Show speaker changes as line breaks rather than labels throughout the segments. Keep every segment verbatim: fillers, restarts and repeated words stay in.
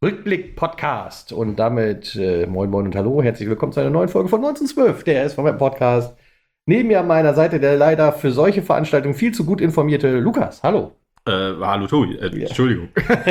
Rückblick-Podcast. Und damit äh, moin moin und hallo, herzlich willkommen zu einer neuen Folge von neunzehnhundertzwölf, der S V M-Podcast. Neben mir an meiner Seite der leider für solche Veranstaltungen viel zu gut informierte Lukas. Hallo.
Äh, hallo Tobi, äh, ja. Entschuldigung.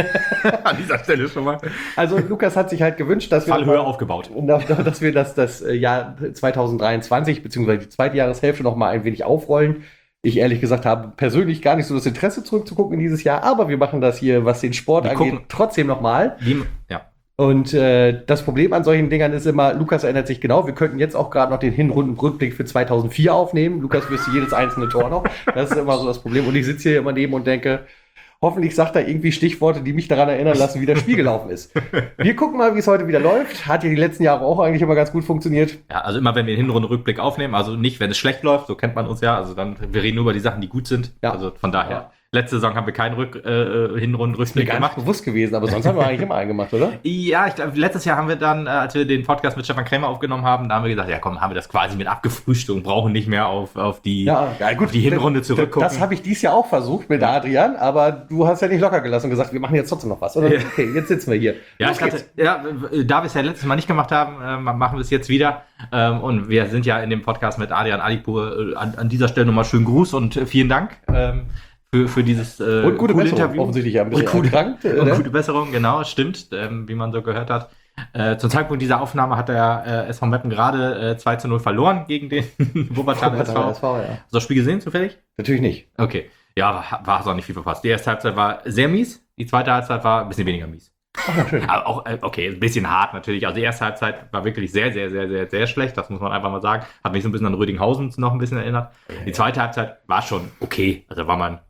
An dieser Stelle schon mal.
Also Lukas hat sich halt gewünscht, dass wir
Fallhöhe aufgebaut.
dass wir das, das Jahr zwanzig dreiundzwanzig bzw. die zweite Jahreshälfte noch mal ein wenig aufrollen. Ich ehrlich gesagt habe persönlich gar nicht so das Interesse zurückzugucken in dieses Jahr, aber wir machen das hier, was den Sport wir angeht, gucken. trotzdem noch mal. Wie, ja. Und äh, das Problem an solchen Dingern ist immer, Lukas erinnert sich genau, wir könnten jetzt auch gerade noch den Hinrundenrückblick für zweitausendvier aufnehmen. Lukas wüsste jedes einzelne Tor noch. Das ist immer so das Problem. Und ich sitze hier immer neben und denke, hoffentlich sagt er irgendwie Stichworte, die mich daran erinnern lassen, wie das Spiel gelaufen ist. Wir gucken mal, wie es heute wieder läuft. Hat ja die letzten Jahre auch eigentlich immer ganz gut funktioniert.
Ja, also immer, wenn wir den Hinrundenrückblick aufnehmen, also nicht, wenn es schlecht läuft, so kennt man uns ja, also dann, wir reden nur über die Sachen, die gut sind. Ja. Also von daher. Ja. Letzte Saison haben wir keinen Rück, äh, Hinrundenrückblick gemacht.
Das ist mir bewusst gewesen, aber sonst haben wir eigentlich immer einen gemacht, oder?
Ja, ich glaube, letztes Jahr haben wir dann, äh, als wir den Podcast mit Stefan Krämer aufgenommen haben, da haben wir gesagt, ja komm, haben wir das quasi mit abgefrühstückt und brauchen nicht mehr auf, auf die,
ja, ja, gut,
die Hinrunde
das,
zurückgucken.
Das habe ich dieses Jahr auch versucht mit Adrian, aber du hast ja nicht locker gelassen und gesagt, wir machen jetzt trotzdem noch was. Oder? Ja. Okay, jetzt sitzen wir hier.
Ja, ich dachte, ja, da wir es ja letztes Mal nicht gemacht haben, äh, machen wir es jetzt wieder. Ähm, und wir sind ja in dem Podcast mit Adrian Alipur. Äh, an, an dieser Stelle nochmal schönen Gruß und äh, vielen Dank. Ähm, Für, für dieses äh,
und gute Besserung, Interview. Offensichtlich ja ein bisschen
und gute, erkrankt, und gute Besserung, genau, stimmt, ähm, wie man so gehört hat. Äh, zum Zeitpunkt dieser Aufnahme hat der äh, S V Meppen gerade äh, zwei zu null verloren gegen den Wuppertaler S V. S V ja. Hast du das Spiel gesehen zufällig?
Natürlich nicht.
Okay, ja, war es auch nicht viel verpasst. Die erste Halbzeit war sehr mies, die zweite Halbzeit war ein bisschen weniger mies. Ach, schön. Aber auch, okay, ein bisschen hart natürlich. Also die erste Halbzeit war wirklich sehr, sehr, sehr, sehr, sehr schlecht. Das muss man einfach mal sagen. Hat mich so ein bisschen an Rödinghausen noch ein bisschen erinnert. Die zweite Halbzeit war schon okay. Also war man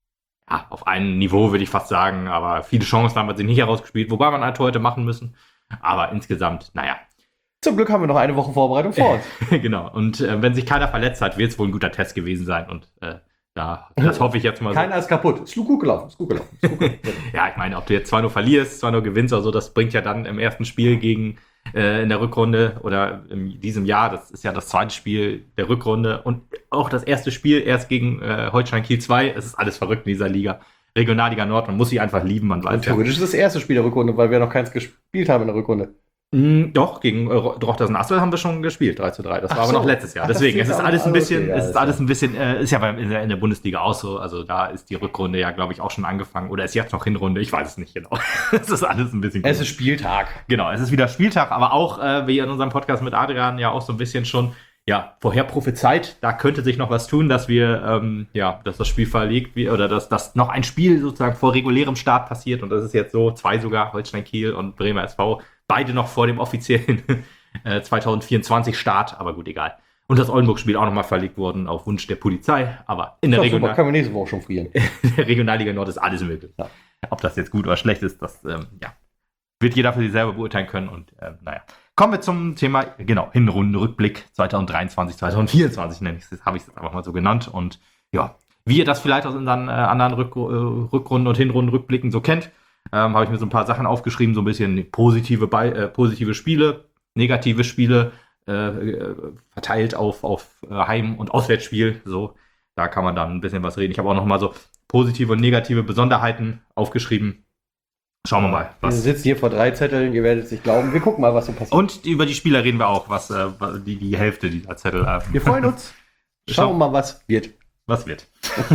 ja, auf einem Niveau, würde ich fast sagen, aber viele Chancen haben wir sie nicht herausgespielt, wobei man halt heute machen müssen. Aber insgesamt, naja.
Zum Glück haben wir noch eine Woche Vorbereitung vor uns.
Genau, und äh, wenn sich keiner verletzt hat, wird es wohl ein guter Test gewesen sein. Und äh, da, das hoffe ich jetzt mal.
Keiner so. ist kaputt. Ist gut gelaufen, ist gut gelaufen. Ist gut gelaufen.
Ja, ich meine, ob du jetzt zwei null verlierst, zwei null gewinnst oder so, das bringt ja dann im ersten Spiel gegen äh, in der Rückrunde oder in diesem Jahr, das ist ja das zweite Spiel der Rückrunde und auch das erste Spiel erst gegen äh, Holstein Kiel zwei. Es ist alles verrückt in dieser Liga. Regionalliga Nord, man muss sie einfach lieben, man weiß.
Theoretisch ist das erste Spiel der Rückrunde, weil wir noch keins gespielt haben in der Rückrunde.
Mm, doch, gegen äh, Drochtersen Assel haben wir schon gespielt, drei zu drei. Das Ach war so. aber noch letztes Jahr. Ach, deswegen, es ist alles ein bisschen, okay, ja, es ist alles ein bisschen, äh, ist ja in der, in der Bundesliga auch so. Also da ist die Rückrunde ja, glaube ich, auch schon angefangen. Oder ist jetzt noch Hinrunde, ich weiß es nicht genau. Es ist alles ein bisschen
Es cool. ist Spieltag.
Genau, es ist wieder Spieltag, aber auch, äh, wie in unserem Podcast mit Adrian ja auch so ein bisschen schon, ja, vorher prophezeit, da könnte sich noch was tun, dass wir, ähm, ja, dass das Spiel verlegt wird oder dass, dass noch ein Spiel sozusagen vor regulärem Start passiert. Und das ist jetzt so, zwei sogar, Holstein Kiel und Bremer S V, beide noch vor dem offiziellen äh, zwanzig vierundzwanzig Start, aber gut, egal. Und das Oldenburg-Spiel auch nochmal verlegt worden auf Wunsch der Polizei, aber in der Regional-
können wir nächste Woche schon frieren.
In der Regionalliga Nord ist alles möglich. Ja. Ob das jetzt gut oder schlecht ist, das, ähm, ja, wird jeder für sich selber beurteilen können und, äh, naja. Kommen wir zum Thema, genau, Hinrundenrückblick zwanzig dreiundzwanzig, zwanzig vierundzwanzig nenne ich es, habe ich es einfach mal so genannt. Und ja, wie ihr das vielleicht aus unseren äh, anderen Rück, äh, Rückrunden- und Hinrundenrückblicken so kennt, ähm, habe ich mir so ein paar Sachen aufgeschrieben, so ein bisschen positive, Be- äh, positive Spiele, negative Spiele, äh, verteilt auf, auf Heim- und Auswärtsspiel. So, da kann man dann ein bisschen was reden. Ich habe auch noch mal so positive und negative Besonderheiten aufgeschrieben. Schauen wir mal.
Was. Wir sitzen hier vor drei Zetteln, ihr werdet es nicht glauben. Wir gucken mal, was so passiert.
Und über die Spieler reden wir auch, was äh, die, die Hälfte dieser Zettel haben.
Wir freuen uns. Schauen wir mal, was wird.
Was wird.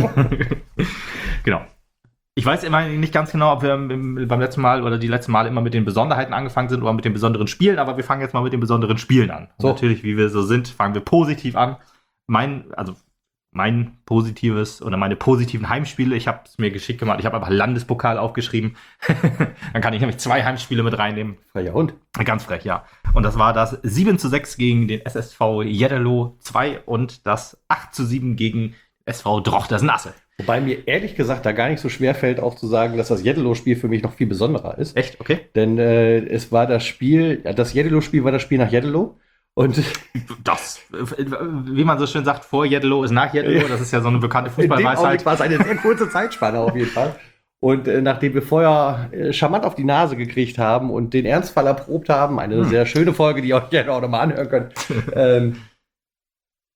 Genau. Ich weiß immer nicht ganz genau, ob wir beim letzten Mal oder die letzten Mal immer mit den Besonderheiten angefangen sind oder mit den besonderen Spielen, aber wir fangen jetzt mal mit den besonderen Spielen an. So. Natürlich, wie wir so sind, fangen wir positiv an. Mein, also mein positives oder meine positiven Heimspiele, ich habe es mir geschickt gemacht, ich habe einfach Landespokal aufgeschrieben. Dann kann ich nämlich zwei Heimspiele mit reinnehmen.
Frecher Hund.
Ganz frech, ja. Und das war das sieben zu sechs gegen den S S V Jeddelo zwei und das acht zu sieben gegen S V Drochtersen Assel.
Wobei mir ehrlich gesagt da gar nicht so schwer fällt, auch zu sagen, dass das Jeddelo-Spiel für mich noch viel besonderer ist.
Echt? Okay.
Denn äh, es war das Spiel, das Jeddelo-Spiel war das Spiel nach Jeddelo. Und
das, wie man so schön sagt, vor Jeddelo ist nach Jeddelo. Das ist ja so eine bekannte Fußballweisheit.
War es eine sehr kurze Zeitspanne auf jeden Fall. Und äh, nachdem wir vorher äh, charmant auf die Nase gekriegt haben und den Ernstfall erprobt haben, eine hm. sehr schöne Folge, die ihr euch gerne auch nochmal anhören könnt, ähm,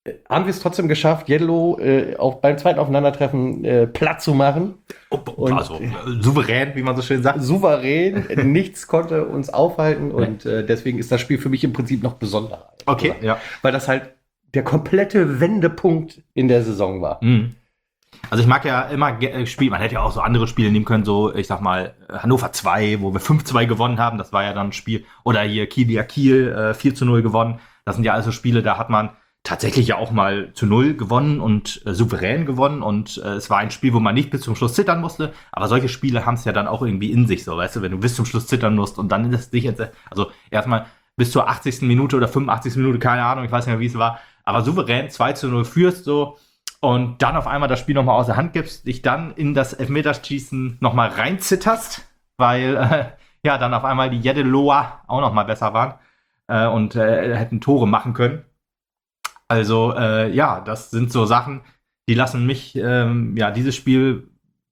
haben wir es trotzdem geschafft, Yellow äh, auch beim zweiten Aufeinandertreffen äh, platt zu machen.
Und also äh, souverän, wie man so schön sagt.
Souverän, nichts konnte uns aufhalten und äh, deswegen ist das Spiel für mich im Prinzip noch besonderer.
Okay, ja.
Weil das halt der komplette Wendepunkt in der Saison war.
Mhm. Also ich mag ja immer Spiele, man hätte ja auch so andere Spiele nehmen können, so ich sag mal Hannover zwei, wo wir fünf zwei gewonnen haben, das war ja dann ein Spiel, oder hier Kiel Kiel äh, vier zu null gewonnen, das sind ja also Spiele, da hat man tatsächlich ja auch mal zu null gewonnen und äh, souverän gewonnen und äh, es war ein Spiel, wo man nicht bis zum Schluss zittern musste, aber solche Spiele haben es ja dann auch irgendwie in sich, so, weißt du, wenn du bis zum Schluss zittern musst und dann ist es dich jetzt, also erstmal bis zur achtzigsten Minute oder fünfundachtzigsten Minute, keine Ahnung, ich weiß nicht mehr, wie es war, aber souverän zwei zu null führst so und dann auf einmal das Spiel nochmal aus der Hand gibst, dich dann in das Elfmeterschießen nochmal reinzitterst, weil äh, ja dann auf einmal die Jedeloa auch nochmal besser waren äh, und äh, hätten Tore machen können. Also äh, ja, das sind so Sachen, die lassen mich, ähm, ja, dieses Spiel,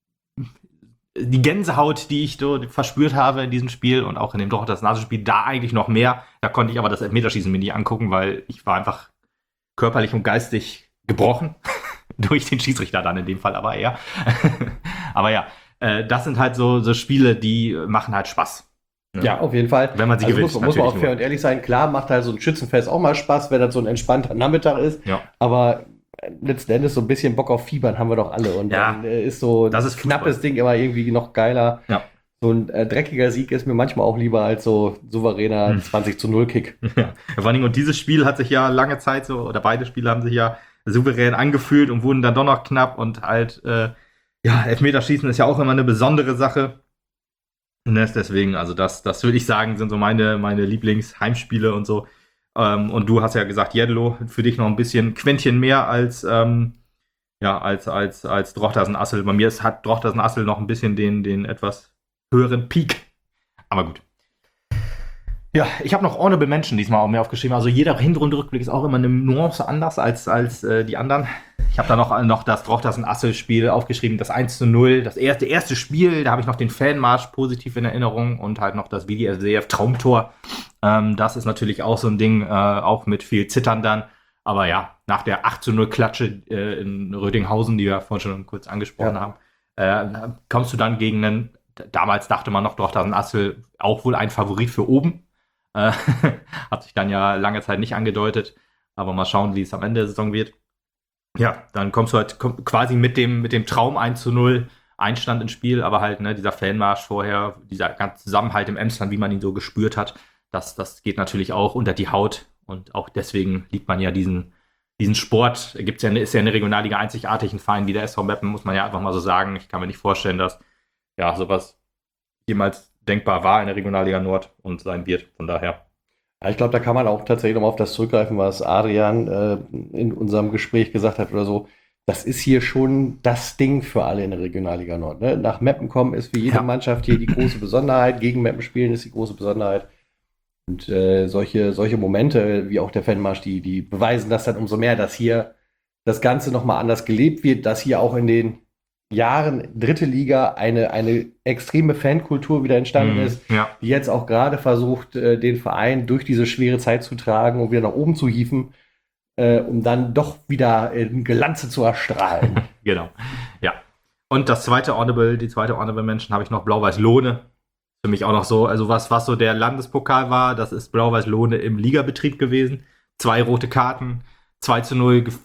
die Gänsehaut, die ich so verspürt habe in diesem Spiel und auch in dem Drochtersen-Spiel, da eigentlich noch mehr. Da konnte ich aber das Elfmeterschießen mir nicht angucken, weil ich war einfach körperlich und geistig gebrochen. Durch den Schiedsrichter dann in dem Fall aber eher. Aber ja, äh, das sind halt so, so Spiele, die machen halt Spaß.
Ja, ja, auf jeden Fall.
Wenn man sie
also
gewinnt.
Muss, muss man auch fair und ehrlich sein. Klar macht halt so ein Schützenfest auch mal Spaß, wenn das so ein entspannter Nachmittag ist.
Ja.
Aber letzten Endes so ein bisschen Bock auf Fiebern haben wir doch alle. Und
ja,
dann äh, ist so
das ist
knappes Fußball. Ding immer irgendwie noch geiler.
Ja.
So ein äh, dreckiger Sieg ist mir manchmal auch lieber als so souveräner hm. zwanzig zu null Kick.
Ja. Vor allem, und dieses Spiel hat sich ja lange Zeit so, oder beide Spiele haben sich ja souverän angefühlt und wurden dann doch noch knapp und halt, äh, ja, Elfmeterschießen ist ja auch immer eine besondere Sache. Und deswegen, also das, das würde ich sagen, sind so meine, meine Lieblingsheimspiele und so. Ähm, und du hast ja gesagt, Jedlo, für dich noch ein bisschen Quäntchen mehr als, ähm, ja, als, als, als Drochtersen-Assel. Bei mir ist, hat Drochtersen-Assel noch ein bisschen den, den etwas höheren Peak. Aber gut. Ja, ich habe noch Honorable Mention diesmal auch mehr aufgeschrieben. Also jeder Hinrundenrückblick ist auch immer eine Nuance anders als, als äh, die anderen. Ich habe da noch, noch das Drochtersen-Assel-Spiel aufgeschrieben, das eins zu null. Das erste, erste Spiel, da habe ich noch den Fanmarsch positiv in Erinnerung und halt noch das W D F C F-Traumtor. Ähm, das ist natürlich auch so ein Ding, äh, auch mit viel Zittern dann. Aber ja, nach der acht zu null Klatsche äh, in Rödinghausen, die wir vorhin schon kurz angesprochen ja. haben, äh, kommst du dann gegen einen, damals dachte man noch, Drochtersen-Assel auch wohl ein Favorit für oben. Äh, hat sich dann ja lange Zeit nicht angedeutet. Aber mal schauen, wie es am Ende der Saison wird. Ja, dann kommst du halt komm, quasi mit dem, mit dem Traum eins zu null Einstand ins Spiel, aber halt, ne, dieser Fanmarsch vorher, dieser ganze Zusammenhalt im Emsland, wie man ihn so gespürt hat, das, das geht natürlich auch unter die Haut und auch deswegen liebt man ja diesen, diesen Sport. Gibt's ja, ist ja eine Regionalliga einzigartig, ein Verein wie der S V Meppen, muss man ja einfach mal so sagen. Ich kann mir nicht vorstellen, dass ja sowas jemals denkbar war in der Regionalliga Nord und sein wird, von daher.
Ja, ich glaube, da kann man auch tatsächlich nochmal auf das zurückgreifen, was Adrian äh, in unserem Gespräch gesagt hat oder so. Das ist hier schon das Ding für alle in der Regionalliga Nord. Ne? Nach Meppen kommen ist für jede ja. Mannschaft hier die große Besonderheit. Gegen Meppen spielen ist die große Besonderheit. Und äh, solche, solche Momente, wie auch der Fanmarsch, die, die beweisen das dann umso mehr, dass hier das Ganze nochmal anders gelebt wird, dass hier auch in den Jahren dritte Liga eine, eine extreme Fankultur wieder entstanden mm, ist,
ja.
die jetzt auch gerade versucht, äh, den Verein durch diese schwere Zeit zu tragen und wieder nach oben zu hieven, äh, um dann doch wieder in Glanze zu erstrahlen.
Genau, ja. Und das zweite Honorable, die zweite Honorable Mention habe ich noch Blau-Weiß-Lohne. Für mich auch noch so, also was, was so der Landespokal war, das ist Blau-Weiß-Lohne im Ligabetrieb gewesen. Zwei rote Karten, zwei zu null geführt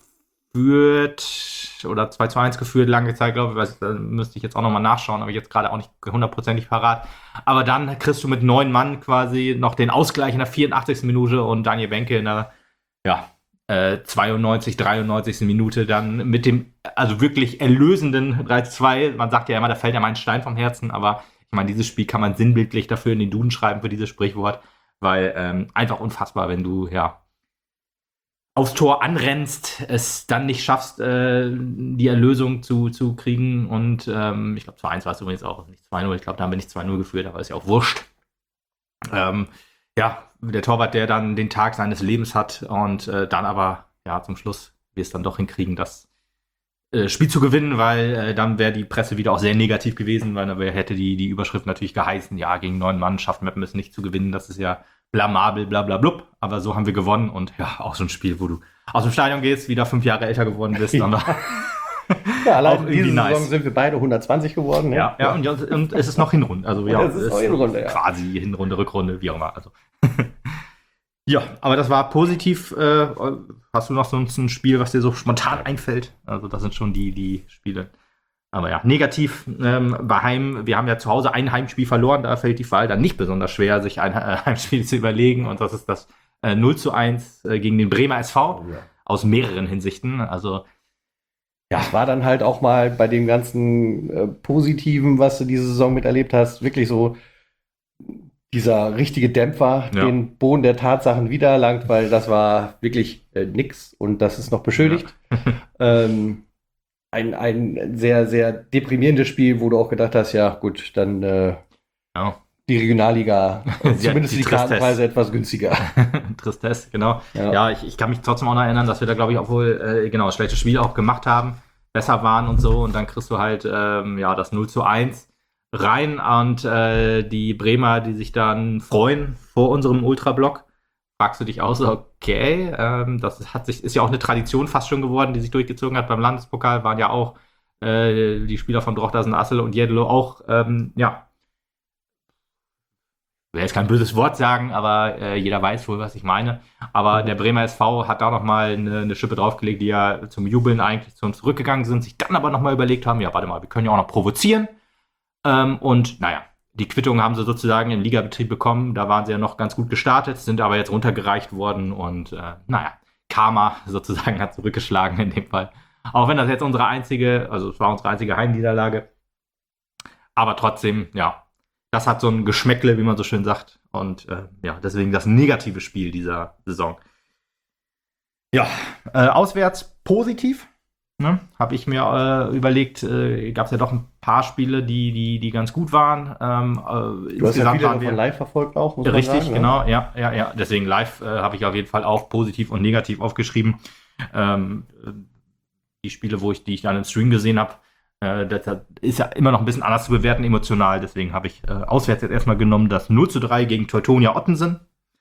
oder zwei zu eins geführt, lange Zeit, glaube ich, weiß, da müsste ich jetzt auch nochmal nachschauen, habe ich jetzt gerade auch nicht hundertprozentig parat. Aber dann kriegst du mit neun Mann quasi noch den Ausgleich in der vierundachtzigsten Minute und Daniel Wenke in der ja, äh, zweiundneunzig, dreiundneunzigsten Minute dann mit dem, also wirklich erlösenden drei zu zwei. Man sagt ja immer, da fällt ja mal ein Stein vom Herzen, aber ich meine, dieses Spiel kann man sinnbildlich dafür in den Duden schreiben, für dieses Sprichwort, weil ähm, einfach unfassbar, wenn du, ja, aufs Tor anrennst, es dann nicht schaffst, äh, die Erlösung zu, zu kriegen. Und ähm, ich glaube, zwei eins war es übrigens auch, nicht zwei null. Ich glaube, da haben wir nicht zwei null geführt, aber ist ja auch wurscht. Ähm, ja, der Torwart, der dann den Tag seines Lebens hat und äh, dann aber, ja, zum Schluss wir es dann doch hinkriegen, das äh, Spiel zu gewinnen, weil äh, dann wäre die Presse wieder auch sehr negativ gewesen, weil dann hätte die, die Überschrift natürlich geheißen, ja, gegen neun Mann schafft Meppen es nicht zu gewinnen. Das ist ja blamabel, bla bla blub, aber so haben wir gewonnen und ja, auch so ein Spiel, wo du aus dem Stadion gehst, wieder fünf Jahre älter geworden bist.
Ja.
Aber
ja, allein
auch
in dieser
irgendwie
Saison
nice.
sind wir beide hundertzwanzig geworden. Ne?
Ja, ja, und, und es ist noch Hinrunde. Also ja,
es ist noch Hinrunde, ja.
Quasi Hinrunde, Rückrunde, wie auch immer. Also. Ja, aber das war positiv. Äh, hast du noch sonst ein Spiel, was dir so spontan einfällt? Also das sind schon die, die Spiele. Aber ja, negativ ähm, bei Heim. Wir haben ja zu Hause ein Heimspiel verloren. Da fällt die Wahl dann nicht besonders schwer, sich ein äh, Heimspiel zu überlegen. Und das ist das äh, null zu eins äh, gegen den Bremer S V.
Oh, ja.
Aus mehreren Hinsichten. Also
ja, es war dann halt auch mal bei dem ganzen äh, Positiven, was du diese Saison miterlebt hast, wirklich so dieser richtige Dämpfer,
Ja.
den Boden der Tatsachen wiedererlangt, weil das war wirklich äh, nix und das ist noch beschuldigt. Ja. ähm, ein, ein sehr, sehr deprimierendes Spiel, wo du auch gedacht hast, ja gut, dann äh,
ja.
die Regionalliga,
Ja,
zumindest
die
die, die Kartenpreise etwas günstiger.
Tristesse, genau.
Ja,
ja ich, ich kann mich trotzdem auch noch erinnern, dass wir da, glaube ich, obwohl, äh, genau, das schlechte Spiel auch gemacht haben, besser waren und so und dann kriegst du halt, ähm, ja, das null zu eins rein und äh, die Bremer, die sich dann freuen vor unserem Ultrablock, fragst du dich auch so, okay, ähm, das hat sich, ist ja auch eine Tradition fast schon geworden, die sich durchgezogen hat beim Landespokal, waren ja auch äh, die Spieler von Drochtersen, Assel und Jedelo auch, ähm, ja, ich will jetzt kein böses Wort sagen, aber äh, jeder weiß wohl, was ich meine. Aber mhm. der Bremer S V hat da nochmal eine, eine Schippe draufgelegt, die ja zum Jubeln eigentlich zu uns zurückgegangen sind, sich dann aber nochmal überlegt haben, ja, warte mal, wir können ja auch noch provozieren. Ähm, und naja, die Quittung haben sie sozusagen im Ligabetrieb bekommen. Da waren sie ja noch ganz gut gestartet, sind aber jetzt runtergereicht worden. Und äh, naja, Karma sozusagen hat zurückgeschlagen in dem Fall. Auch wenn das jetzt unsere einzige, also es war unsere einzige Heimniederlage. Aber trotzdem, ja, das hat so ein Geschmäckle, wie man so schön sagt. Und äh, ja, deswegen das negative Spiel dieser Saison. Ja, äh, auswärts positiv. Ne, habe ich mir äh, überlegt, äh, gab es ja doch ein paar Spiele, die, die, die ganz gut waren. Ähm, äh,
du hast ja viele
waren wir
davon live verfolgt auch, muss
richtig,
man sagen.
Genau, ne? ja, ja, ja. Deswegen live äh, habe ich auf jeden Fall auch positiv und negativ aufgeschrieben. Ähm, die Spiele, wo ich, die ich dann im Stream gesehen habe, äh, das, das ist ja immer noch ein bisschen anders zu bewerten emotional. Deswegen habe ich äh, auswärts jetzt erstmal genommen das null zu drei gegen Teutonia Ottensen,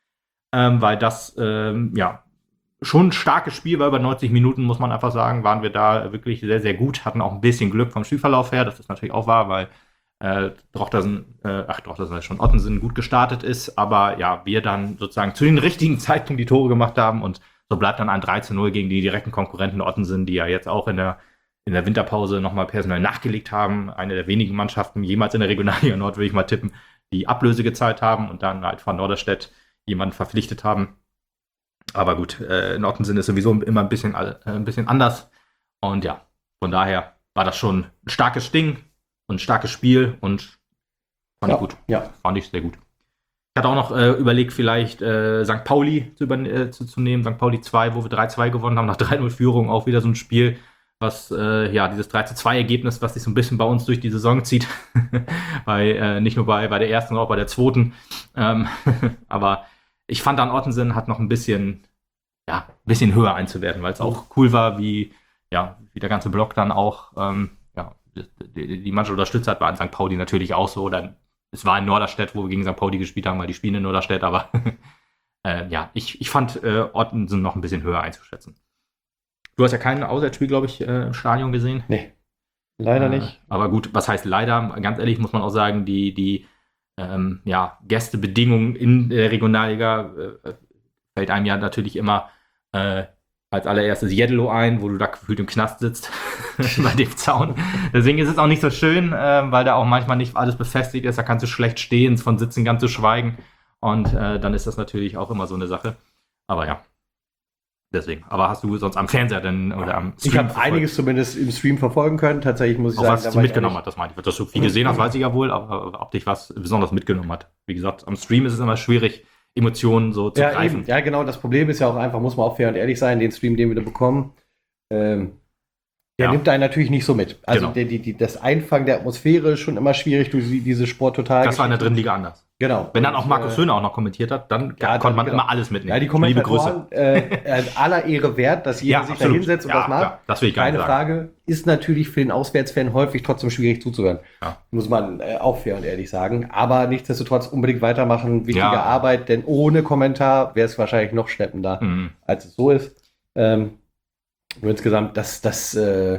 ähm, weil das, ähm, ja, schon ein starkes Spiel war, über neunzig Minuten, muss man einfach sagen, waren wir da wirklich sehr, sehr gut, hatten auch ein bisschen Glück vom Spielverlauf her, das ist natürlich auch wahr, weil äh, Drochtersen, äh, ach, Drochtersen ist schon Ottensen gut gestartet ist, aber ja, wir dann sozusagen zu den richtigen Zeitpunkt die Tore gemacht haben und so bleibt dann ein drei zu null gegen die direkten Konkurrenten Ottensen, die ja jetzt auch in der, in der Winterpause nochmal personell nachgelegt haben, eine der wenigen Mannschaften jemals in der Regionalliga Nord, würde ich mal tippen, die Ablöse gezahlt haben und dann halt von Norderstedt jemanden verpflichtet haben. Aber gut, äh, in Ottensen ist sowieso immer ein bisschen, äh, ein bisschen anders. Und ja, von daher war das schon ein starkes Ding und ein starkes Spiel und fand
ja,
ich gut.
Ja.
Fand ich sehr gut. Ich hatte auch noch äh, überlegt, vielleicht äh, Sankt Pauli zu, äh, zu, zu nehmen. Sankt Pauli zwei, wo wir drei zwei gewonnen haben, nach drei null Führung. Auch wieder so ein Spiel, was, äh, ja, dieses drei zu zwei Ergebnis, was sich so ein bisschen bei uns durch die Saison zieht. bei, äh, nicht nur bei, bei der ersten, sondern auch bei der zweiten. Ähm, aber ich fand dann Ottensen hat noch ein bisschen, ja, ein bisschen höher einzuwerten, weil es auch cool war, wie, ja, wie der ganze Block dann auch, ähm, ja, die, die Mannschaft unterstützt hat, war in Sankt Pauli natürlich auch so. Dann, es war in Norderstedt, wo wir gegen Sankt Pauli gespielt haben, weil die spielen in Norderstedt, aber äh, ja, ich, ich fand äh, Ottensen noch ein bisschen höher einzuschätzen. Du hast ja kein Auswärtsspiel, glaube ich, äh, im Stadion gesehen.
Nee, leider äh, nicht.
Aber gut, was heißt leider? Ganz ehrlich muss man auch sagen, die, die Ähm, ja, Gästebedingungen in der Regionalliga äh, fällt einem ja natürlich immer äh, als allererstes Jedelo ein, wo du da gefühlt im Knast sitzt bei dem Zaun. Deswegen ist es auch nicht so schön, äh, weil da auch manchmal nicht alles befestigt ist. Da kannst du schlecht stehen, von Sitzen ganz zu schweigen. Und äh, dann ist das natürlich auch immer so eine Sache. Aber ja, deswegen. Aber hast du sonst am Fernseher denn oder am
Stream? Ich habe einiges zumindest im Stream verfolgen können. Tatsächlich muss ich
auch
sagen,
was du mitgenommen hat, das meine ich. Dass du viel gesehen hast, weiß ich ja wohl, aber ob dich was besonders mitgenommen hat. Wie gesagt, am Stream ist es immer schwierig, Emotionen so zu
ja,
greifen.
Eben. Ja, genau. Das Problem ist ja auch einfach, muss man auch fair und ehrlich sein, den Stream, den wir da bekommen, ähm, Der
ja.
nimmt einen natürlich nicht so mit. Also
genau.
der, die, die, das Einfangen der Atmosphäre ist schon immer schwierig durch diese Sport total.
Das war in der dritten Liga anders.
Genau.
Wenn dann auch
Und,
Markus
äh,
Söhner auch noch kommentiert hat, dann
ja,
konnte man
genau.
immer alles mitnehmen.
Ja, die
Liebe
Kommentatoren, äh, aller Ehre wert, dass jeder
Ja,
sich
absolut.
da hinsetzt und
Ja,
das macht.
klar. Das will ich gar
Keine
nicht sagen.
Frage. Ist natürlich für den Auswärtsfan häufig trotzdem schwierig zuzuhören.
Ja.
Muss man äh, auch fair und ehrlich sagen. Aber nichtsdestotrotz unbedingt weitermachen. Wichtige
Ja.
Arbeit, denn ohne Kommentar wäre es wahrscheinlich noch schleppender,
Mhm.
als es so ist. Ähm, nur insgesamt, das, das äh,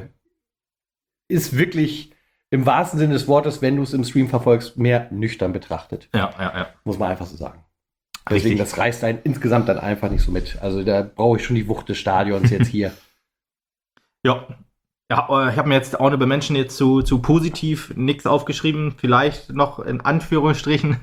ist wirklich im wahrsten Sinne des Wortes, wenn du es im Stream verfolgst, mehr nüchtern betrachtet.
Ja, ja, ja.
Muss man einfach so sagen.
Richtig.
Deswegen, das reißt einen insgesamt dann einfach nicht so mit. Also da brauche ich schon die Wucht des Stadions jetzt hier.
Ja. Ja, ich habe mir jetzt Honorable Mention jetzt zu, zu positiv nichts aufgeschrieben. Vielleicht noch in Anführungsstrichen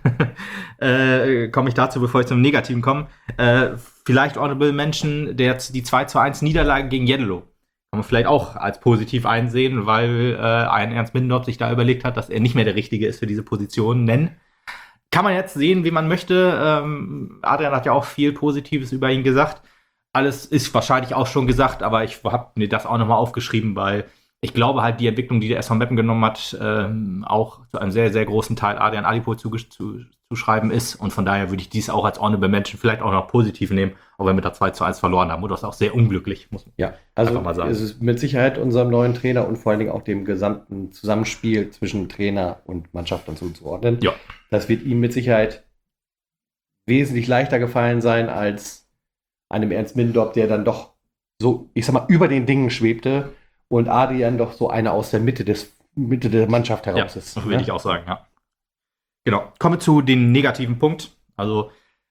äh, komme ich dazu, bevor ich zum Negativen komme. Äh, vielleicht Honorable Mention, der, die zwei zu eins Niederlage gegen Jeddelo. Kann man vielleicht auch als positiv einsehen, weil äh, ein Ernst Middendorf sich da überlegt hat, dass er nicht mehr der Richtige ist für diese Position. Nennen. Kann man jetzt sehen, wie man möchte. Ähm, Adrian hat ja auch viel Positives über ihn gesagt. Alles ist wahrscheinlich auch schon gesagt, aber ich habe mir das auch nochmal aufgeschrieben, weil ich glaube halt, die Entwicklung, die der S V Meppen genommen hat, ähm, auch zu einem sehr, sehr großen Teil Adrian Alipur zuzuschreiben ist. Und von daher würde ich dies auch als Honorable Mention vielleicht auch noch positiv nehmen, auch wenn wir da zwei zu eins verloren haben. Und das ist auch sehr unglücklich, muss man
Ja, also
einfach mal sagen.
es ist mit Sicherheit unserem neuen Trainer und vor allen Dingen auch dem gesamten Zusammenspiel zwischen Trainer und Mannschaft dann zuzuordnen.
Ja.
Das wird ihm mit Sicherheit wesentlich leichter gefallen sein als einem Ernst Middendorf, der dann doch so, ich sag mal, über den Dingen schwebte und Adrian doch so einer aus der Mitte des Mitte der Mannschaft heraus
Ja,
ist.
das würde ich auch sagen, ja. Genau. Kommen wir zu den negativen Punkt. Also,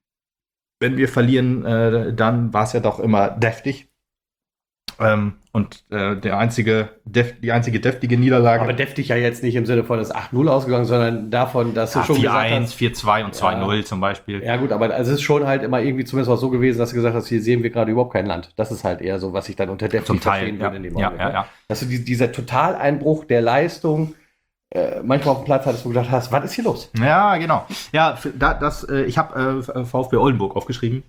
wenn wir verlieren, äh, dann war es ja doch immer deftig. Ähm, und äh, der einzige def- die einzige deftige Niederlage.
Aber deftig ja jetzt nicht im Sinne von das acht null ausgegangen, sondern davon, dass
ja,
du schon
vier
gesagt
eins,
hast.
vier zwei und zwei null
Ja.
zum Beispiel.
Ja gut, aber es ist schon halt immer irgendwie zumindest auch so gewesen, dass du gesagt hast, hier sehen wir gerade überhaupt kein Land. Das ist halt eher so, was ich dann unter deftig
Zum Teil,
verstehen
ja.
würde in dem
Ja,
Augenblick.
ja,
ne?
ja.
Dass du die, dieser Totaleinbruch der Leistung äh, manchmal auf dem Platz hattest, wo du gedacht hast, was ist hier los?
Ja, genau. Ja, f- da, das, äh, ich habe äh, VfB Oldenburg aufgeschrieben.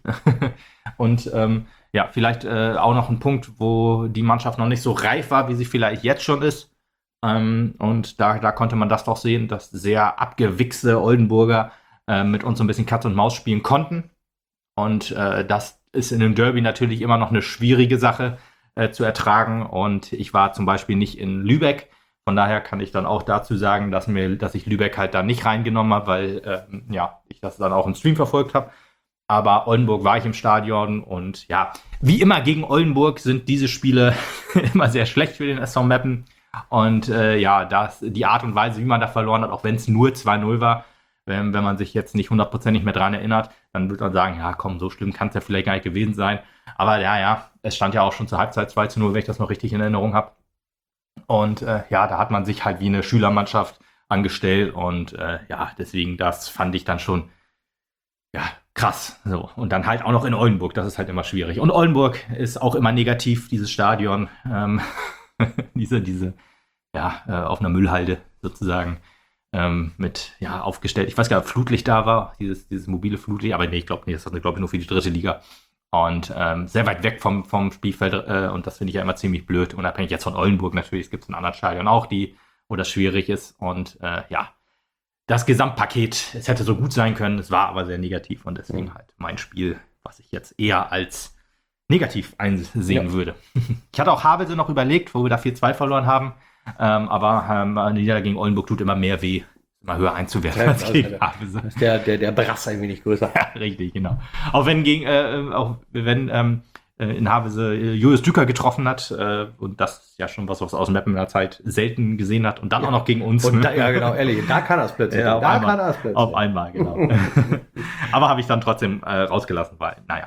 Und ähm, ja, vielleicht äh, auch noch ein Punkt, wo die Mannschaft noch nicht so reif war, wie sie vielleicht jetzt schon ist. Ähm, und da, da konnte man das doch sehen, dass sehr abgewichste Oldenburger äh, mit uns so ein bisschen Katz und Maus spielen konnten. Und äh, das ist in einem Derby natürlich immer noch eine schwierige Sache äh, zu ertragen. Und ich war zum Beispiel nicht in Lübeck. Von daher kann ich dann auch dazu sagen, dass mir, dass ich Lübeck halt da nicht reingenommen habe, weil ähm, ja, ich das dann auch im Stream verfolgt habe. Aber Oldenburg war ich im Stadion und ja, wie immer gegen Oldenburg sind diese Spiele immer sehr schlecht für den S V Meppen. Und äh, ja, das, die Art und Weise, wie man da verloren hat, auch wenn es nur zwei null war, wenn, wenn man sich jetzt nicht hundertprozentig mehr dran erinnert, dann würde man sagen, ja komm, so schlimm kann es ja vielleicht gar nicht gewesen sein. Aber ja, ja, es stand ja auch schon zur Halbzeit zwei zu null, wenn ich das noch richtig in Erinnerung habe. Und äh, ja, da hat man sich halt wie eine Schülermannschaft angestellt und äh, ja, deswegen, das fand ich dann schon, ja, krass. So. Und dann halt auch noch in Oldenburg, das ist halt immer schwierig. Und Oldenburg ist auch immer negativ, dieses Stadion, ähm, diese, diese, ja, äh, auf einer Müllhalde sozusagen, ähm, mit, ja, aufgestellt, ich weiß gar nicht, ob Flutlicht da war, dieses, dieses mobile Flutlicht, aber nee, ich glaube nicht, das ist, glaube ich, nur für die dritte Liga. Und ähm, sehr weit weg vom, vom Spielfeld äh, und das finde ich ja immer ziemlich blöd, unabhängig jetzt von Oldenburg natürlich, es gibt in anderen Stadien auch, die, wo das schwierig ist und äh, ja, das Gesamtpaket, es hätte so gut sein können, es war aber sehr negativ und deswegen
Mhm. halt
mein Spiel, was ich jetzt eher als negativ einsehen
Ja.
würde. Ich hatte auch Havelse noch überlegt, wo wir da vier zwei verloren haben, ähm, aber ähm, eine Niederlage gegen Oldenburg tut immer mehr weh, immer höher einzuwerfen
Ja,
als
also,
gegen
also,
Havelse.
ist der, der, der Brass ein wenig größer.
Ja, richtig, genau. Auch wenn gegen, äh, auch wenn ähm, äh, in Havelse äh, Julius Düker getroffen hat, äh, und das ist ja schon was, was aus dem Mappen in der Zeit selten gesehen hat, und dann
Ja.
auch noch gegen uns.
Und
ne?
da, ja, genau, ehrlich, da kann er es plötzlich.
Ja, auf
da
einmal.
kann er es plötzlich.
Auf einmal, genau. Aber habe ich dann trotzdem äh, rausgelassen, weil, naja.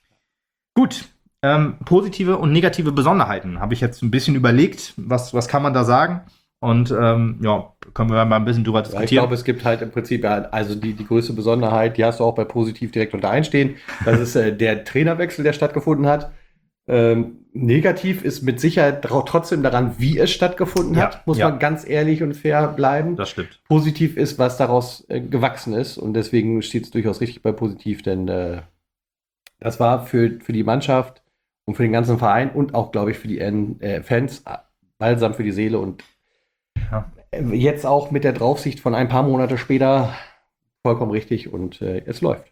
Gut. Ähm, positive und negative Besonderheiten habe ich jetzt ein bisschen überlegt. Was, was kann man da sagen? Und ähm, ja, können wir mal ein bisschen drüber
Ja, ich
diskutieren.
glaube, es gibt halt im Prinzip, ja, also die, die größte Besonderheit, die hast du auch bei Positiv direkt unter einstehen. Das ist äh, der Trainerwechsel, der stattgefunden hat. Ähm, negativ ist mit Sicherheit trau- trotzdem daran, wie es stattgefunden
Ja,
hat, muss
ja.
man ganz ehrlich und fair bleiben.
Das stimmt.
Positiv ist, was daraus äh, gewachsen ist. Und deswegen steht es durchaus richtig bei Positiv, denn äh, das war für, für die Mannschaft und für den ganzen Verein und auch, glaube ich, für die N- äh, Fans äh, balsam für die Seele und
Ja.
jetzt auch mit der Draufsicht von ein paar Monate später vollkommen richtig und äh, es läuft.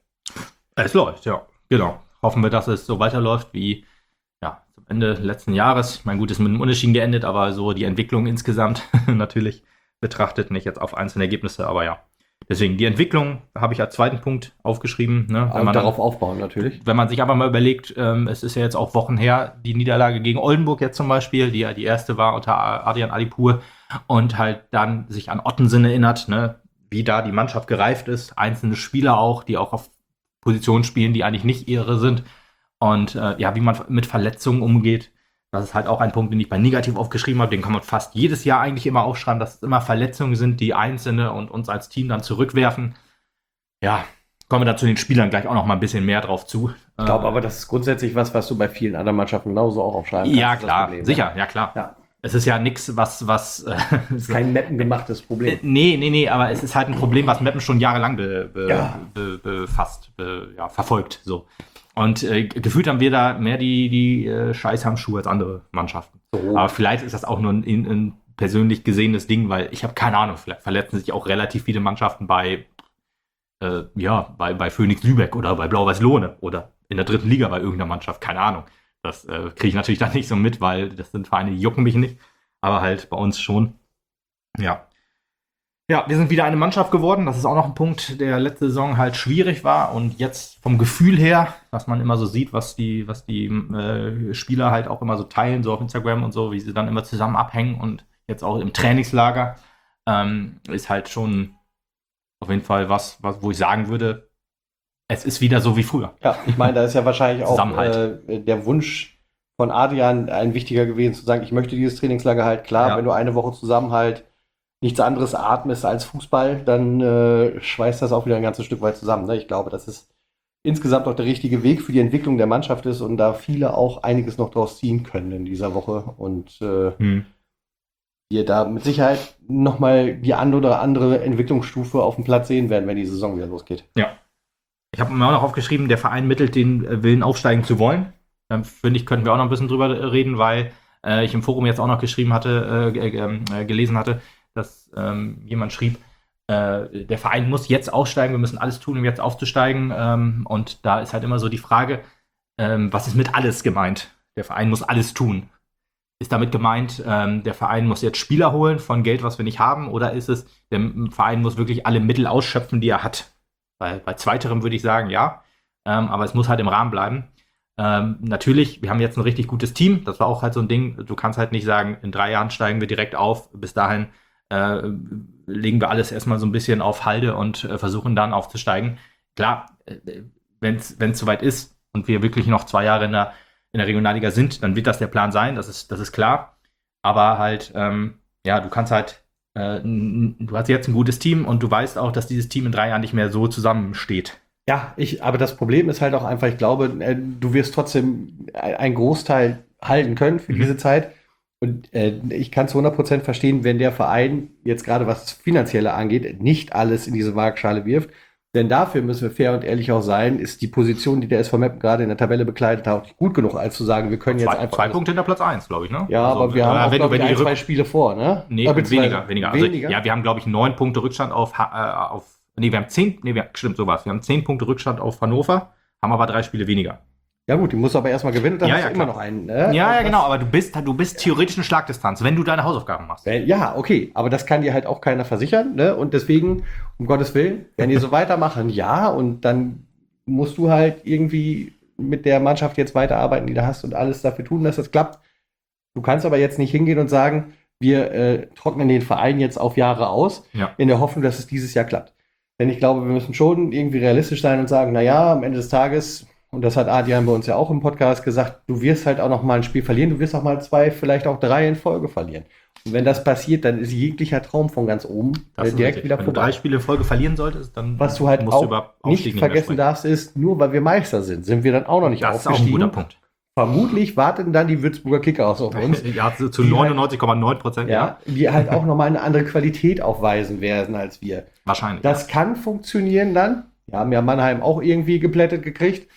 Es läuft, ja. Genau. Hoffen wir, dass es so weiterläuft wie ja, zum Ende letzten Jahres. Mein Gut ist mit einem Unentschieden geendet, aber so die Entwicklung insgesamt natürlich betrachtet, nicht jetzt auf einzelne Ergebnisse, aber ja. Deswegen, die Entwicklung habe ich als zweiten Punkt aufgeschrieben. Ne? Wenn
Und
man
darauf
dann,
aufbauen natürlich.
Wenn man sich aber mal überlegt, ähm, es ist ja jetzt auch Wochen her, die Niederlage gegen Oldenburg jetzt zum Beispiel, die ja die erste war unter Adrian Alipur und halt dann sich an Ottensen erinnert, ne? Wie da die Mannschaft gereift ist, einzelne Spieler auch, die auch auf Positionen spielen, die eigentlich nicht ihre sind und äh, ja, wie man mit Verletzungen umgeht. Das ist halt auch ein Punkt, den ich bei Negativ aufgeschrieben habe. Den kann man fast jedes Jahr eigentlich immer aufschreiben, dass es immer Verletzungen sind, die Einzelne und uns als Team dann zurückwerfen. Ja, kommen wir da zu den Spielern gleich auch noch mal ein bisschen mehr drauf zu.
Ich glaube aber, das ist grundsätzlich was, was du bei vielen anderen Mannschaften genauso auch aufschreiben kannst.
Ja, klar,
Problem,
sicher, ja klar.
Ja.
Es ist ja nichts, was... was äh,
Das ist kein mappengemachtes Problem.
Äh, nee, nee, nee, aber es ist halt ein Problem, was Meppen schon jahrelang be, be,
Ja.
be, befasst, be, ja, verfolgt. So. Und äh, gefühlt haben wir da mehr die, die äh, Scheißhandschuhe als andere Mannschaften.
So.
Aber vielleicht ist das auch nur ein, ein persönlich gesehenes Ding, weil ich habe keine Ahnung, vielleicht verletzen sich auch relativ viele Mannschaften bei, äh, ja, bei, bei Phoenix Lübeck oder bei Blau-Weiß Lohne oder in der dritten Liga bei irgendeiner Mannschaft, keine Ahnung. Das äh, kriege ich natürlich dann nicht so mit, weil das sind Vereine, die jucken mich nicht. Aber halt bei uns schon. Ja. Ja, wir sind wieder eine Mannschaft geworden. Das ist auch noch ein Punkt, der letzte Saison halt schwierig war. Und jetzt vom Gefühl her, was man immer so sieht, was die, was die äh, Spieler halt auch immer so teilen, so auf Instagram und so, wie sie dann immer zusammen abhängen und jetzt auch im Trainingslager, ähm, ist halt schon auf jeden Fall was, was, wo ich sagen würde, es ist wieder so wie früher.
Ja, ich meine, da ist ja wahrscheinlich auch
Zusammenhalt.
äh, der Wunsch von Adrian ein wichtiger gewesen, zu sagen, ich möchte dieses Trainingslager halt. Klar,
Ja.
wenn du eine Woche zusammen halt nichts anderes atmest als Fußball, dann äh, schweißt das auch wieder ein ganzes Stück weit zusammen. Ne? Ich glaube, dass es insgesamt auch der richtige Weg für die Entwicklung der Mannschaft ist und da viele auch einiges noch draus ziehen können in dieser Woche und äh,
Hm.
wir da mit Sicherheit nochmal die andere oder andere Entwicklungsstufe auf dem Platz sehen werden, wenn die Saison wieder losgeht.
Ich habe mir auch noch aufgeschrieben, der Verein mittelt den äh, Willen, aufsteigen zu wollen. Dann finde ich, könnten wir auch noch ein bisschen drüber reden, weil äh, ich im Forum jetzt auch noch geschrieben hatte, äh, äh, gelesen hatte, dass ähm, jemand schrieb, äh, der Verein muss jetzt aufsteigen, wir müssen alles tun, um jetzt aufzusteigen. Ähm, und da ist halt immer so die Frage, ähm, was ist mit alles gemeint? Der Verein muss alles tun. Ist damit gemeint, ähm, der Verein muss jetzt Spieler holen von Geld, was wir nicht haben, oder ist es, der Verein muss wirklich alle Mittel ausschöpfen, die er hat? Bei, bei zweiterem würde ich sagen, ja. Ähm, aber es muss halt im Rahmen bleiben. Ähm, natürlich, wir haben jetzt ein richtig gutes Team. Das war auch halt so ein Ding. Du kannst halt nicht sagen, in drei Jahren steigen wir direkt auf. Bis dahin äh, legen wir alles erstmal so ein bisschen auf Halde und äh, versuchen dann aufzusteigen. Klar, äh, wenn es soweit ist und wir wirklich noch zwei Jahre in der, in der Regionalliga sind, dann wird das der Plan sein. Das ist, das ist klar. Aber halt, ähm, ja, du kannst halt Äh, du hast jetzt ein gutes Team und du weißt auch, dass dieses Team in drei Jahren nicht mehr so zusammensteht.
Ja, ich, aber das Problem ist halt auch einfach, ich glaube, äh, du wirst trotzdem einen Großteil halten können für
Mhm.
diese Zeit. Und äh, ich kann es hundert Prozent verstehen, wenn der Verein jetzt gerade was das Finanzielle angeht, nicht alles in diese Waagschale wirft. Denn dafür müssen wir fair und ehrlich auch sein, ist die Position, die der S V Meppen gerade in der Tabelle bekleidet hat, auch nicht gut genug, als zu sagen, wir können jetzt
Zwei,
einfach.
zwei Punkte hinter Platz eins, glaube ich, ne?
Ja,
Also,
aber wir
äh,
haben auch,
wenn,
glaub
wenn
ich,
die
ein, zwei
Rück-
Spiele vor, ne?
Nee,
Äh, beziehungsweise
weniger, weniger. Also,
weniger?
ja, wir haben, glaube ich, neun Punkte Rückstand auf, Ha- äh, auf nee, wir haben zehn, nee, wir, stimmt, sowas. Wir haben zehn Punkte Rückstand auf Hannover, haben aber drei Spiele weniger.
Ja gut, die musst du aber erstmal gewinnen, dann
Ja,
hast
ja,
du immer
klar.
noch einen. Ne?
Ja, ja,
Das-
genau, aber du bist, du bist theoretisch eine Schlagdistanz, wenn du deine Hausaufgaben machst.
Äh, Ja, okay, aber das kann dir halt auch keiner versichern, ne? Und deswegen, um Gottes Willen, wenn die so weitermachen, ja, und dann musst du halt irgendwie mit der Mannschaft jetzt weiterarbeiten, die du hast und alles dafür tun, dass das klappt. Du kannst aber jetzt nicht hingehen und sagen, wir äh, trocknen den Verein jetzt auf Jahre aus,
Ja.
in der Hoffnung, dass es dieses Jahr klappt. Denn ich glaube, wir müssen schon irgendwie realistisch sein und sagen, naja, am Ende des Tages, und das hat Adrian bei uns ja auch im Podcast gesagt, du wirst halt auch noch mal ein Spiel verlieren, du wirst auch mal zwei, vielleicht auch drei in Folge verlieren. Und wenn das passiert, dann ist jeglicher Traum von ganz oben
Das
äh,
ist
direkt
richtig.
wieder
Wenn du
vorbei.
drei Spiele in Folge verlieren solltest, dann
Was du halt
musst du
auch
über
nicht
Aufstieg mehr
vergessen
sprechen.
darfst, ist, nur weil wir Meister sind, sind wir dann auch noch nicht
Das ist auch ein
aufgestiegen.
guter Punkt.
Vermutlich warten dann die Würzburger Kickers auf uns,
Ja, zu zu
Die
neunundneunzig Komma neun Prozent,
ja, die halt auch nochmal eine andere Qualität aufweisen werden als wir.
Wahrscheinlich.
Das kann funktionieren dann. Wir haben ja Mannheim auch irgendwie geplättet gekriegt.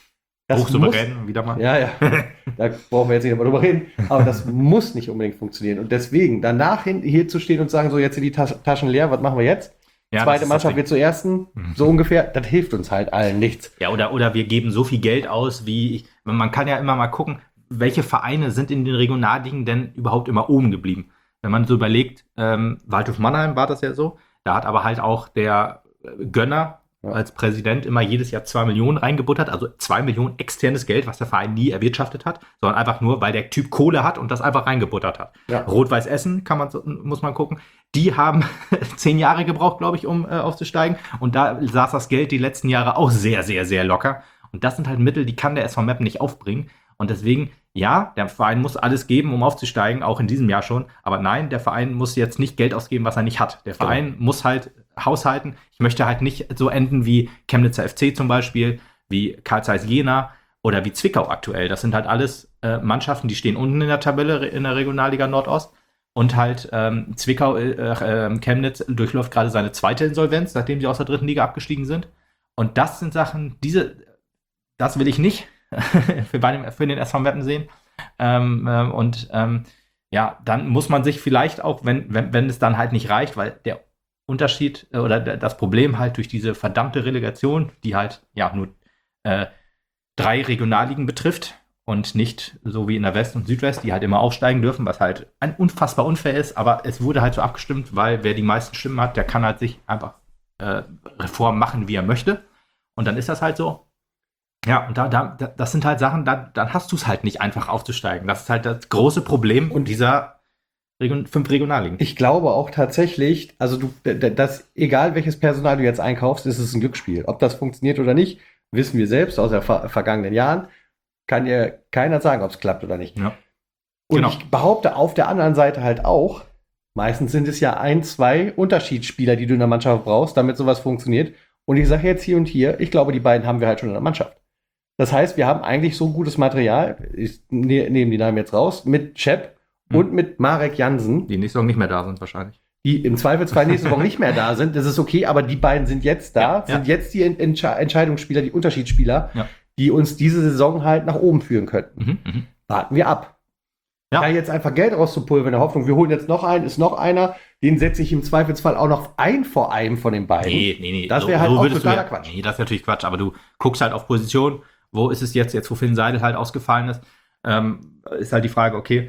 Hochsouverän, wieder mal.
Ja, ja, da brauchen wir jetzt nicht mehr drüber reden. Aber das muss nicht unbedingt funktionieren. Und deswegen, danach hin, hier zu stehen und sagen, so, jetzt sind die Tas- Taschen leer, was machen wir jetzt?
Ja,
Zweite Mannschaft wird zur ersten, mhm. so ungefähr. Das hilft uns halt allen nichts.
Ja, oder, oder wir geben so viel Geld aus, wie ich, man kann ja immer mal gucken, welche Vereine sind in den Regionalligen denn überhaupt immer oben geblieben? Wenn man so überlegt, ähm, Waldhof Mannheim war das ja so, da hat aber halt auch der Gönner ja. als Präsident immer jedes Jahr zwei Millionen reingebuttert, also zwei Millionen externes Geld, was der Verein nie erwirtschaftet hat, sondern einfach nur, weil der Typ Kohle hat und das einfach reingebuttert hat. Ja. Rot-Weiß Essen kann man, muss man gucken, die haben zehn Jahre gebraucht, glaube ich, um äh, aufzusteigen, und da saß das Geld die letzten Jahre auch sehr, sehr, sehr locker, und das sind halt Mittel, die kann der S V Meppen nicht aufbringen, und deswegen, ja, der Verein muss alles geben, um aufzusteigen, auch in diesem Jahr schon, aber nein, der Verein muss jetzt nicht Geld ausgeben, was er nicht hat. Der Verein genau. muss halt haushalten. Ich möchte halt nicht so enden wie Chemnitzer F C zum Beispiel, wie Carl Zeiss Jena oder wie Zwickau aktuell. Das sind halt alles äh, Mannschaften, die stehen unten in der Tabelle in der Regionalliga Nordost. Und halt ähm, Zwickau, äh, äh, Chemnitz durchläuft gerade seine zweite Insolvenz, nachdem sie aus der dritten Liga abgestiegen sind. Und das sind Sachen, diese, das will ich nicht für, bei dem, für den S V Meppen sehen. Ähm, ähm, und ähm, ja, dann muss man sich vielleicht auch, wenn, wenn, wenn es dann halt nicht reicht, weil der Unterschied äh, oder das Problem halt durch diese verdammte Relegation, die halt ja nur äh, drei Regionalligen betrifft und nicht so wie in der West und Südwest, die halt immer aufsteigen dürfen, was halt ein unfassbar unfair ist, aber es wurde halt so abgestimmt, weil wer die meisten Stimmen hat, der kann halt sich einfach äh, Reformen machen, wie er möchte, und dann ist das halt so. Ja, und da, da, das sind halt Sachen, da, dann hast du es halt nicht einfach aufzusteigen. Das ist halt das große Problem und dieser Region, fünf Regionalligen.
Ich glaube auch tatsächlich, also du, das, egal welches Personal du jetzt einkaufst, ist es ein Glücksspiel. Ob das funktioniert oder nicht, wissen wir selbst aus den ver- vergangenen Jahren. Kann dir keiner sagen, ob es klappt oder nicht.
Ja.
Und
Genau.
ich behaupte auf der anderen Seite halt auch, meistens sind es ja ein, zwei Unterschiedsspieler, die du in der Mannschaft brauchst, damit sowas funktioniert. Und ich sage jetzt hier und hier, ich glaube, die beiden haben wir halt schon in der Mannschaft. Das heißt, wir haben eigentlich so gutes Material, ich ne, nehme die Namen jetzt raus, mit Chep mhm. und mit Marek Jansen.
Die nächste Saison nicht mehr da sind wahrscheinlich.
Die im Zweifelsfall nächste Woche nicht mehr da sind. Das ist okay, aber die beiden sind jetzt da, ja, sind ja. jetzt die Entsche- Entscheidungsspieler, die Unterschiedsspieler, ja. die uns diese Saison halt nach oben führen könnten. Mhm, mh. Warten wir ab. Ja. Da jetzt einfach Geld rauszupulvern in der Hoffnung, wir holen jetzt noch einen, ist noch einer, den setze ich im Zweifelsfall auch noch ein vor einem von den beiden.
Nee, nee, nee.
Das wäre
so,
halt
so
auch totaler
ja,
Quatsch.
Nee, das ist natürlich Quatsch, aber du guckst halt auf Position. Wo ist es jetzt, jetzt wo Finn Seidel halt ausgefallen ist, ähm, ist halt die Frage, okay,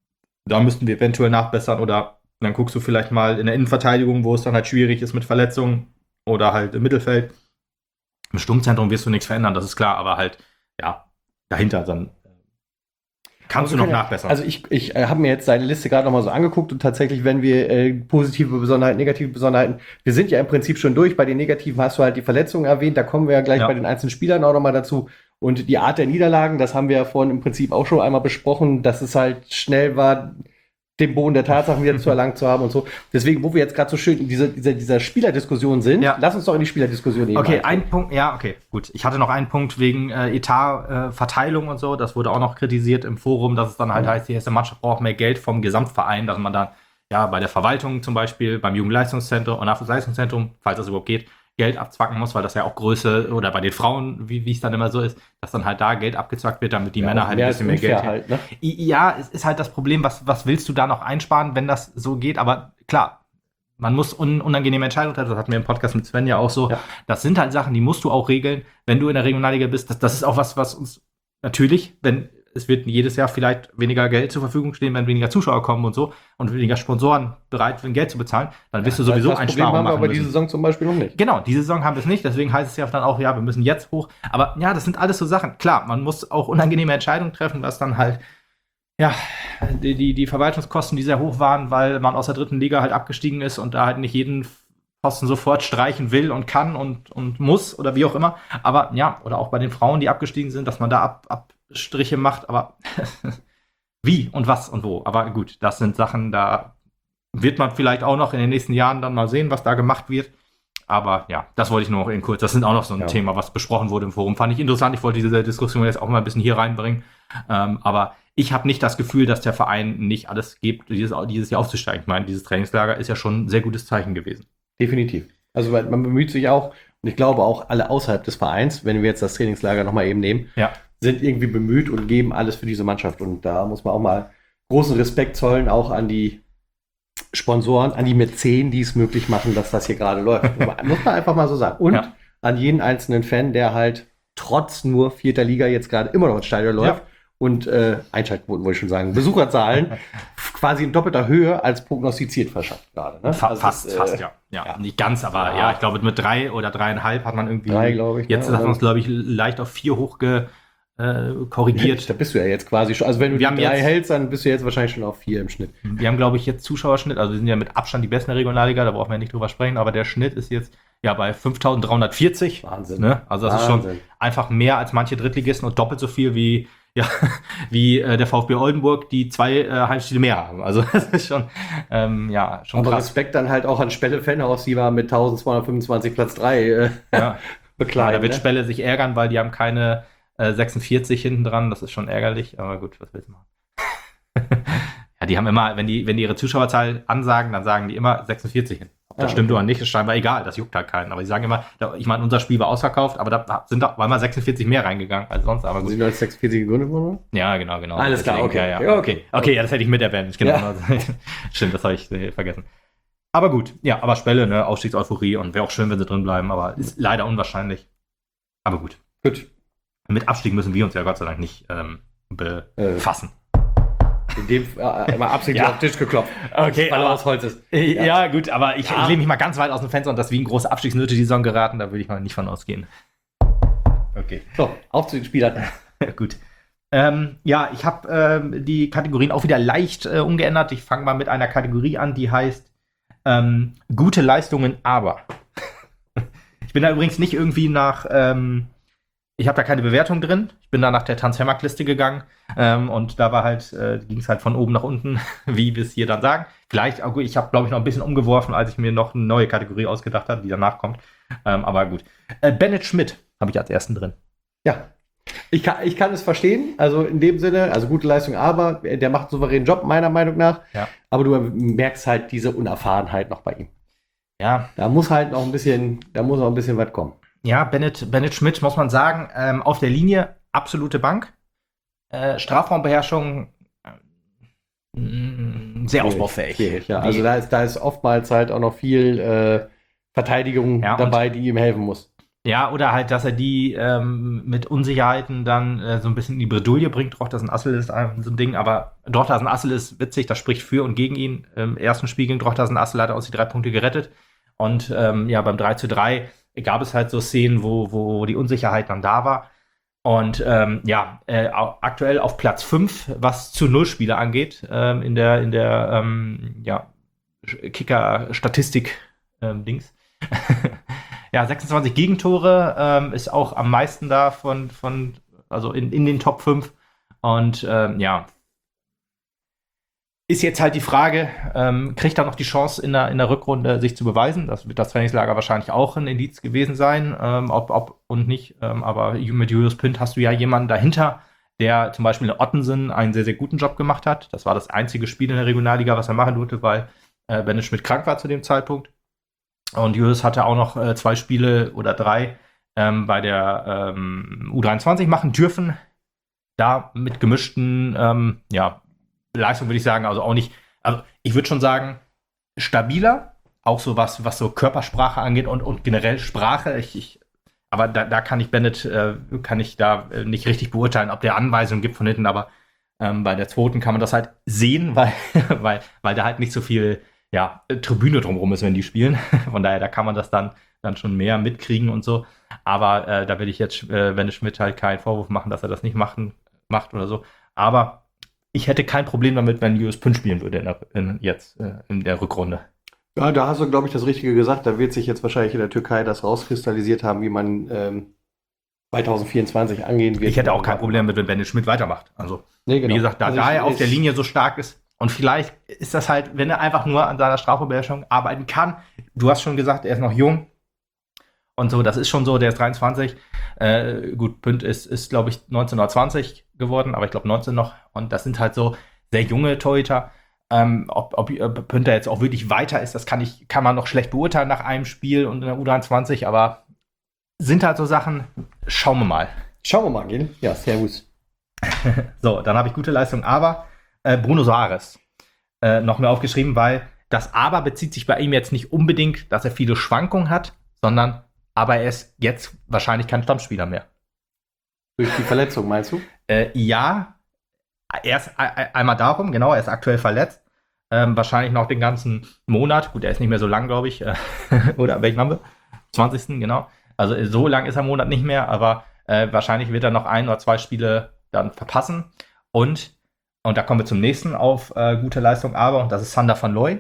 da müssten wir eventuell nachbessern, oder dann guckst du vielleicht mal in der Innenverteidigung, wo es dann halt schwierig ist mit Verletzungen, oder halt im Mittelfeld. Im Sturmzentrum wirst du nichts verändern, das ist klar, aber halt, ja, dahinter dann kannst du noch nachbessern.
Also ich, ich äh, habe mir jetzt seine Liste gerade noch mal so angeguckt, und tatsächlich, wenn wir äh, positive Besonderheiten, negative Besonderheiten, wir sind ja im Prinzip schon durch. Bei den negativen hast du halt die Verletzungen erwähnt, da kommen wir ja gleich ja. bei den einzelnen Spielern auch noch mal dazu. Und die Art der Niederlagen, das haben wir ja vorhin im Prinzip auch schon einmal besprochen, dass es halt schnell war, den Boden der Tatsachen wieder zu erlangt zu haben und so. Deswegen, wo wir jetzt gerade so schön in dieser, dieser, dieser Spielerdiskussion sind, ja. lass uns doch in die Spielerdiskussion eben
Okay, ein Punkt, ja, okay, gut. Ich hatte noch einen Punkt wegen äh, Etatverteilung äh, und so. Das wurde auch noch kritisiert im Forum, dass es dann halt mhm. heißt, die erste Mannschaft braucht mehr Geld vom Gesamtverein, dass man dann ja bei der Verwaltung zum Beispiel, beim Jugendleistungszentrum und Nachwuchsleistungszentrum, falls das überhaupt geht, Geld abzwacken muss, weil das ja auch Größe, oder bei den Frauen, wie es dann immer so ist, dass dann halt da Geld abgezwackt wird, damit die ja, Männer halt ein bisschen mehr Geld haben. Halt, ne? Ja, es ist halt das Problem, was, was willst du da noch einsparen, wenn das so geht? Aber klar, man muss un- unangenehme Entscheidungen treffen, das hatten wir im Podcast mit Sven ja auch so. Ja. Das sind halt Sachen, die musst du auch regeln, wenn du in der Regionalliga bist. Das, das ist auch was, was uns natürlich, wenn es wird jedes Jahr vielleicht weniger Geld zur Verfügung stehen, wenn weniger Zuschauer kommen und so und weniger Sponsoren bereit sind, Geld zu bezahlen, dann wirst ja, du sowieso Einsparungen machen
haben wir aber
müssen.
diese Saison zum Beispiel noch nicht.
Genau, diese Saison haben wir es nicht, deswegen heißt es ja dann auch, ja, wir müssen jetzt hoch. Aber ja, das sind alles so Sachen. Klar, man muss auch unangenehme Entscheidungen treffen, was dann halt, ja, die, die, die Verwaltungskosten, die sehr hoch waren, weil man aus der dritten Liga halt abgestiegen ist und da halt nicht jeden Posten sofort streichen will und kann und, und muss oder wie auch immer. Aber ja, oder auch bei den Frauen, die abgestiegen sind, dass man da ab, ab Striche macht, aber wie und was und wo. Aber gut, das sind Sachen, da wird man vielleicht auch noch in den nächsten Jahren dann mal sehen, was da gemacht wird. Aber ja, das wollte ich nur noch in kurz. Das sind auch noch so ein ja. Thema, was besprochen wurde im Forum. Fand ich interessant. Ich wollte diese Diskussion jetzt auch mal ein bisschen hier reinbringen. Ähm, aber ich habe nicht das Gefühl, dass der Verein nicht alles gibt, dieses, dieses Jahr aufzusteigen. Ich meine, dieses Trainingslager ist ja schon ein sehr gutes Zeichen gewesen.
Definitiv. Also man bemüht sich auch, und ich glaube auch alle außerhalb des Vereins, wenn wir jetzt das Trainingslager nochmal eben nehmen,
ja.
sind irgendwie bemüht und geben alles für diese Mannschaft. Und da muss man auch mal großen Respekt zollen, auch an die Sponsoren, an die Mäzen, die es möglich machen, dass das hier gerade läuft. Muss man einfach mal so sagen. Und ja. an jeden einzelnen Fan, der halt trotz nur vierter Liga jetzt gerade immer noch ins Stadion läuft. Ja. Und äh, Einschaltquoten, wollte ich schon sagen, Besucherzahlen quasi in doppelter Höhe als prognostiziert verschafft gerade. Ne?
Fa also fast, das, fast, äh, ja. ja. ja. Nicht ganz, aber ja. ja, ich glaube, mit drei oder dreieinhalb hat man irgendwie.
Drei, glaube ich.
Jetzt
ne?
hat man es, glaube ich, leicht auf vier hochge äh, korrigiert.
Da bist du ja jetzt quasi schon. Also, wenn du
wir
die drei hältst, dann bist du jetzt wahrscheinlich schon auf vier im Schnitt.
Wir haben, glaube ich, jetzt Zuschauerschnitt. Also, wir sind ja mit Abstand die besten der Regionalliga, da brauchen wir ja nicht drüber sprechen, aber der Schnitt ist jetzt ja bei fünftausenddreihundertvierzig.
Wahnsinn.
Ne? Also, das Wahnsinn. Ist schon einfach mehr als manche Drittligisten und doppelt so viel wie. Ja, wie äh, der VfB Oldenburg, die zwei äh, Heimspiele mehr haben. Also das ist schon, ähm, ja, schon
Aber
krass.
Respekt dann halt auch an Spelle Fennhaus, die war mit eintausendzweihundertfünfundzwanzig Platz drei äh,
ja.
bekleiden.
Ja, da wird
ne?
Spelle sich ärgern, weil die haben keine äh, sechsundvierzig hinten dran. Das ist schon ärgerlich, aber gut, was willst du machen? Ja, die haben immer, wenn die, wenn die ihre Zuschauerzahl ansagen, dann sagen die immer sechsundvierzig hin. Ob das ja, stimmt okay. oder nicht, ist scheinbar egal, das juckt halt keinen. Aber die sagen immer, ich meine, unser Spiel war ausverkauft, aber da sind doch mal sechsundvierzig mehr reingegangen als sonst. Aber gut.
Sind als sechsundvierzig gegründet worden?
Ja, genau, genau.
Alles Deswegen, klar, okay.
Ja, ja. Okay, okay, ja, das hätte ich mit erwähnt. Genau. Ja. Stimmt, das habe ich äh, vergessen. Aber gut, ja, aber Spelle, ne, Aufstiegseuphorie und wäre auch schön, wenn sie drin bleiben, aber ist leider unwahrscheinlich. Aber gut.
Gut.
Mit Abstieg müssen wir uns ja Gott sei Dank nicht ähm, befassen. Äh.
In dem äh, immer absichtlich ja. auf den Tisch geklopft.
Okay,
weil
aber,
er aus Holz ist.
Ja, ja gut, aber ich,
ja.
ich lehne mich mal ganz weit aus dem Fenster und dass wir in große Abstiegsnöte die Saison geraten, da würde ich mal nicht von ausgehen.
Okay. So, auf zu den Spielern.
Gut. Ähm, ja, ich habe ähm, die Kategorien auch wieder leicht äh, umgeändert. Ich fange mal mit einer Kategorie an, die heißt ähm, gute Leistungen, aber. Ich bin da übrigens nicht irgendwie nach ähm, Ich habe da keine Bewertung drin. Ich bin da nach der Transfermarktliste gegangen ähm, und da war halt, äh, ging es halt von oben nach unten, wie wir es hier dann sagen. Vielleicht, auch gut, ich habe, glaube ich, noch ein bisschen umgeworfen, als ich mir noch eine neue Kategorie ausgedacht habe, die danach kommt. Ähm, aber gut. Äh, Bennett Schmidt habe ich als ersten drin.
Ja. Ich kann, ich kann es verstehen, also in dem Sinne, also gute Leistung, aber der macht einen souveränen Job, meiner Meinung nach.
Ja.
Aber du merkst halt diese Unerfahrenheit noch bei ihm.
Ja.
Da muss halt noch ein bisschen, da muss noch ein bisschen was kommen.
Ja, Bennett, Bennett Schmidt, muss man sagen, ähm, auf der Linie absolute Bank. Äh, Strafraumbeherrschung äh, sehr ausbaufähig.
Schwierig, ja. Also da ist, da ist oftmals halt auch noch viel äh, Verteidigung ja, dabei, die ihm helfen muss.
Ja, oder halt, dass er die ähm, mit Unsicherheiten dann äh, so ein bisschen in die Bredouille bringt. Drochtersen Assel ist ein, so ein Ding, aber Drochtersen Assel ist witzig, das spricht für und gegen ihn. Im ersten Spiel gegen Drochtersen Assel hat er aus die drei Punkte gerettet. Und ähm, ja, beim drei zu drei gab es halt so Szenen, wo, wo die Unsicherheit dann da war. Und ähm, ja, äh, aktuell auf Platz fünf, was zu Null-Spiele angeht, ähm, in der, in der ähm, ja, Kicker-Statistik-Dings. Ja, sechsundzwanzig Gegentore, ähm, ist auch am meisten da von, von also in, in den Top fünf. Und ähm, ja, ist jetzt halt die Frage, ähm, kriegt er noch die Chance in der, in der Rückrunde sich zu beweisen? Das wird das Trainingslager wahrscheinlich auch ein Indiz gewesen sein, ähm, ob, ob und nicht. Ähm, aber mit Julius Pint hast du ja jemanden dahinter, der zum Beispiel in Ottensen einen sehr, sehr guten Job gemacht hat. Das war das einzige Spiel in der Regionalliga, was er machen durfte, weil äh, Bennett Schmidt krank war zu dem Zeitpunkt. Und Julius hatte auch noch äh, zwei Spiele oder drei ähm, bei der ähm, U dreiundzwanzig machen dürfen. Da mit gemischten ähm, ja, Leistung würde ich sagen, also auch nicht, also ich würde schon sagen, stabiler, auch so was, was so Körpersprache angeht und, und generell Sprache. Ich, ich, aber da, da kann ich Bennett, äh, kann ich da äh, nicht richtig beurteilen, ob der Anweisungen gibt von hinten, aber ähm, bei der zweiten kann man das halt sehen, weil, weil, weil da halt nicht so viel ja, Tribüne drumherum ist, wenn die spielen. Von daher, da kann man das dann, dann schon mehr mitkriegen und so. Aber äh, da will ich jetzt äh, Bennett Schmidt halt keinen Vorwurf machen, dass er das nicht machen, macht oder so. Aber ich hätte kein Problem damit, wenn Julius Pint spielen würde in der, in, jetzt äh, in der Rückrunde.
Ja, da hast du, glaube ich, das Richtige gesagt. Da wird sich jetzt wahrscheinlich in der Türkei das rauskristallisiert haben, wie man ähm, zwanzig vierundzwanzig angehen wird.
Ich hätte auch kein Problem damit, wenn Bennett Schmidt weitermacht. Also,
nee, genau.
Wie gesagt, da,
also
da
ich,
er auf
ich,
der Linie so stark ist und vielleicht ist das halt, wenn er einfach nur an seiner Strafbeherrschung arbeiten kann. Du hast schon gesagt, er ist noch jung. Und so, das ist schon so, der ist dreiundzwanzig. Äh, gut, Pint ist, ist glaube ich, neunzehnhundertzwanzig geworden, aber ich glaube neunzehn noch. Und das sind halt so sehr junge Torhüter. Ähm, ob, ob Pint jetzt auch wirklich weiter ist, das kann, ich, kann man noch schlecht beurteilen nach einem Spiel und in der U dreiundzwanzig, aber sind halt so Sachen, schauen wir mal.
Schauen wir mal, gell? Ja, servus.
So, dann habe ich gute Leistung, aber äh, Bruno Soares äh, noch mehr aufgeschrieben, weil das Aber bezieht sich bei ihm jetzt nicht unbedingt, dass er viele Schwankungen hat, sondern aber er ist jetzt wahrscheinlich kein Stammspieler mehr.
Durch die Verletzung, meinst du?
Äh, ja, erst e- einmal darum, genau, er ist aktuell verletzt. Ähm, wahrscheinlich noch den ganzen Monat. Gut, er ist nicht mehr so lang, glaube ich. Äh, oder welchen haben wir? zwanzigsten genau. Also so lang ist er im Monat nicht mehr, aber äh, wahrscheinlich wird er noch ein oder zwei Spiele dann verpassen. Und, und da kommen wir zum nächsten auf äh, gute Leistung, aber, und das ist Sander van Looy.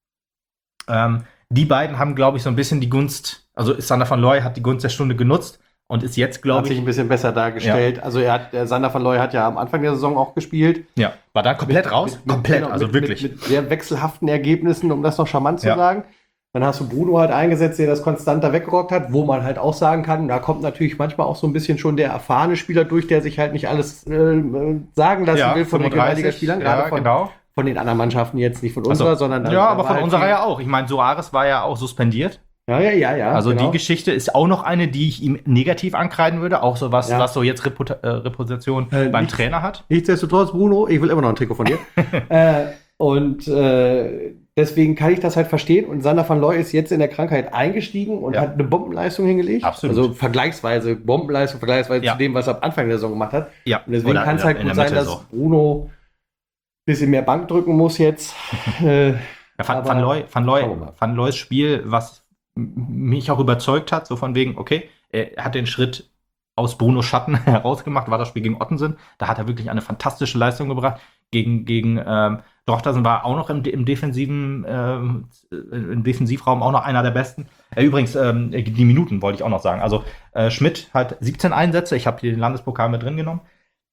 Ähm, die beiden haben, glaube ich, so ein bisschen die Gunst, also Sander van Looy hat die Gunst der Stunde genutzt und ist jetzt, glaube ich,
hat sich ein bisschen besser dargestellt. Ja. Also er hat, der Sander van Looy hat ja am Anfang der Saison auch gespielt.
Ja, war dann komplett
mit,
raus.
Mit,
komplett,
genau,
also
mit,
wirklich.
Mit, mit sehr wechselhaften Ergebnissen, um das noch charmant zu
ja.
sagen. Dann hast du Bruno halt eingesetzt, der das konstanter weggerockt hat, wo man halt auch sagen kann, da kommt natürlich manchmal auch so ein bisschen schon der erfahrene Spieler durch, der sich halt nicht alles äh, sagen lassen
ja,
will von den Regionalligaspielern, gerade
ja,
von,
genau.
von den anderen Mannschaften jetzt, nicht von unserer,
also,
sondern...
Ja, aber von
halt
unserer ja auch. Ich meine, Soares war ja auch suspendiert.
Ja, ja, ja, ja.
Also
genau.
die Geschichte ist auch noch eine, die ich ihm negativ ankreiden würde, auch so was,
ja.
was so jetzt Reputa- äh, Reputation äh, beim nichts, Trainer hat.
Nichtsdestotrotz, Bruno, ich will immer noch ein Trikot von dir. äh, und äh, deswegen kann ich das halt verstehen. Und Sander van Looy ist jetzt in der Krankheit eingestiegen und ja. hat eine Bombenleistung hingelegt.
Absolut.
Also vergleichsweise, Bombenleistung, vergleichsweise
ja.
zu dem, was er am Anfang der Saison gemacht hat.
Ja.
Und deswegen kann es halt gut sein, dass Bruno ein bisschen mehr Bank drücken muss jetzt. äh,
ja, Van, Van Looy, Van Looy, Van Looys Spiel, was mich auch überzeugt hat, so von wegen, okay, er hat den Schritt aus Brunos Schatten herausgemacht, war das Spiel gegen Ottensen, da hat er wirklich eine fantastische Leistung gebracht, gegen, gegen ähm, Drochtersen war auch noch im, im defensiven ähm, im Defensivraum auch noch einer der besten. Äh, übrigens, ähm, die Minuten wollte ich auch noch sagen, also äh, Schmidt hat siebzehn Einsätze, ich habe den Landespokal mit drin genommen,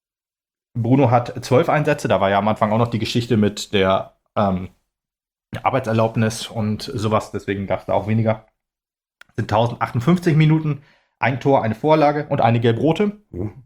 Bruno hat zwölf Einsätze, da war ja am Anfang auch noch die Geschichte mit der ähm, Arbeitserlaubnis und sowas, deswegen gab es da auch weniger. Sind tausendachtundsechzig Minuten, ein Tor, eine Vorlage und eine gelb-rote. Mhm.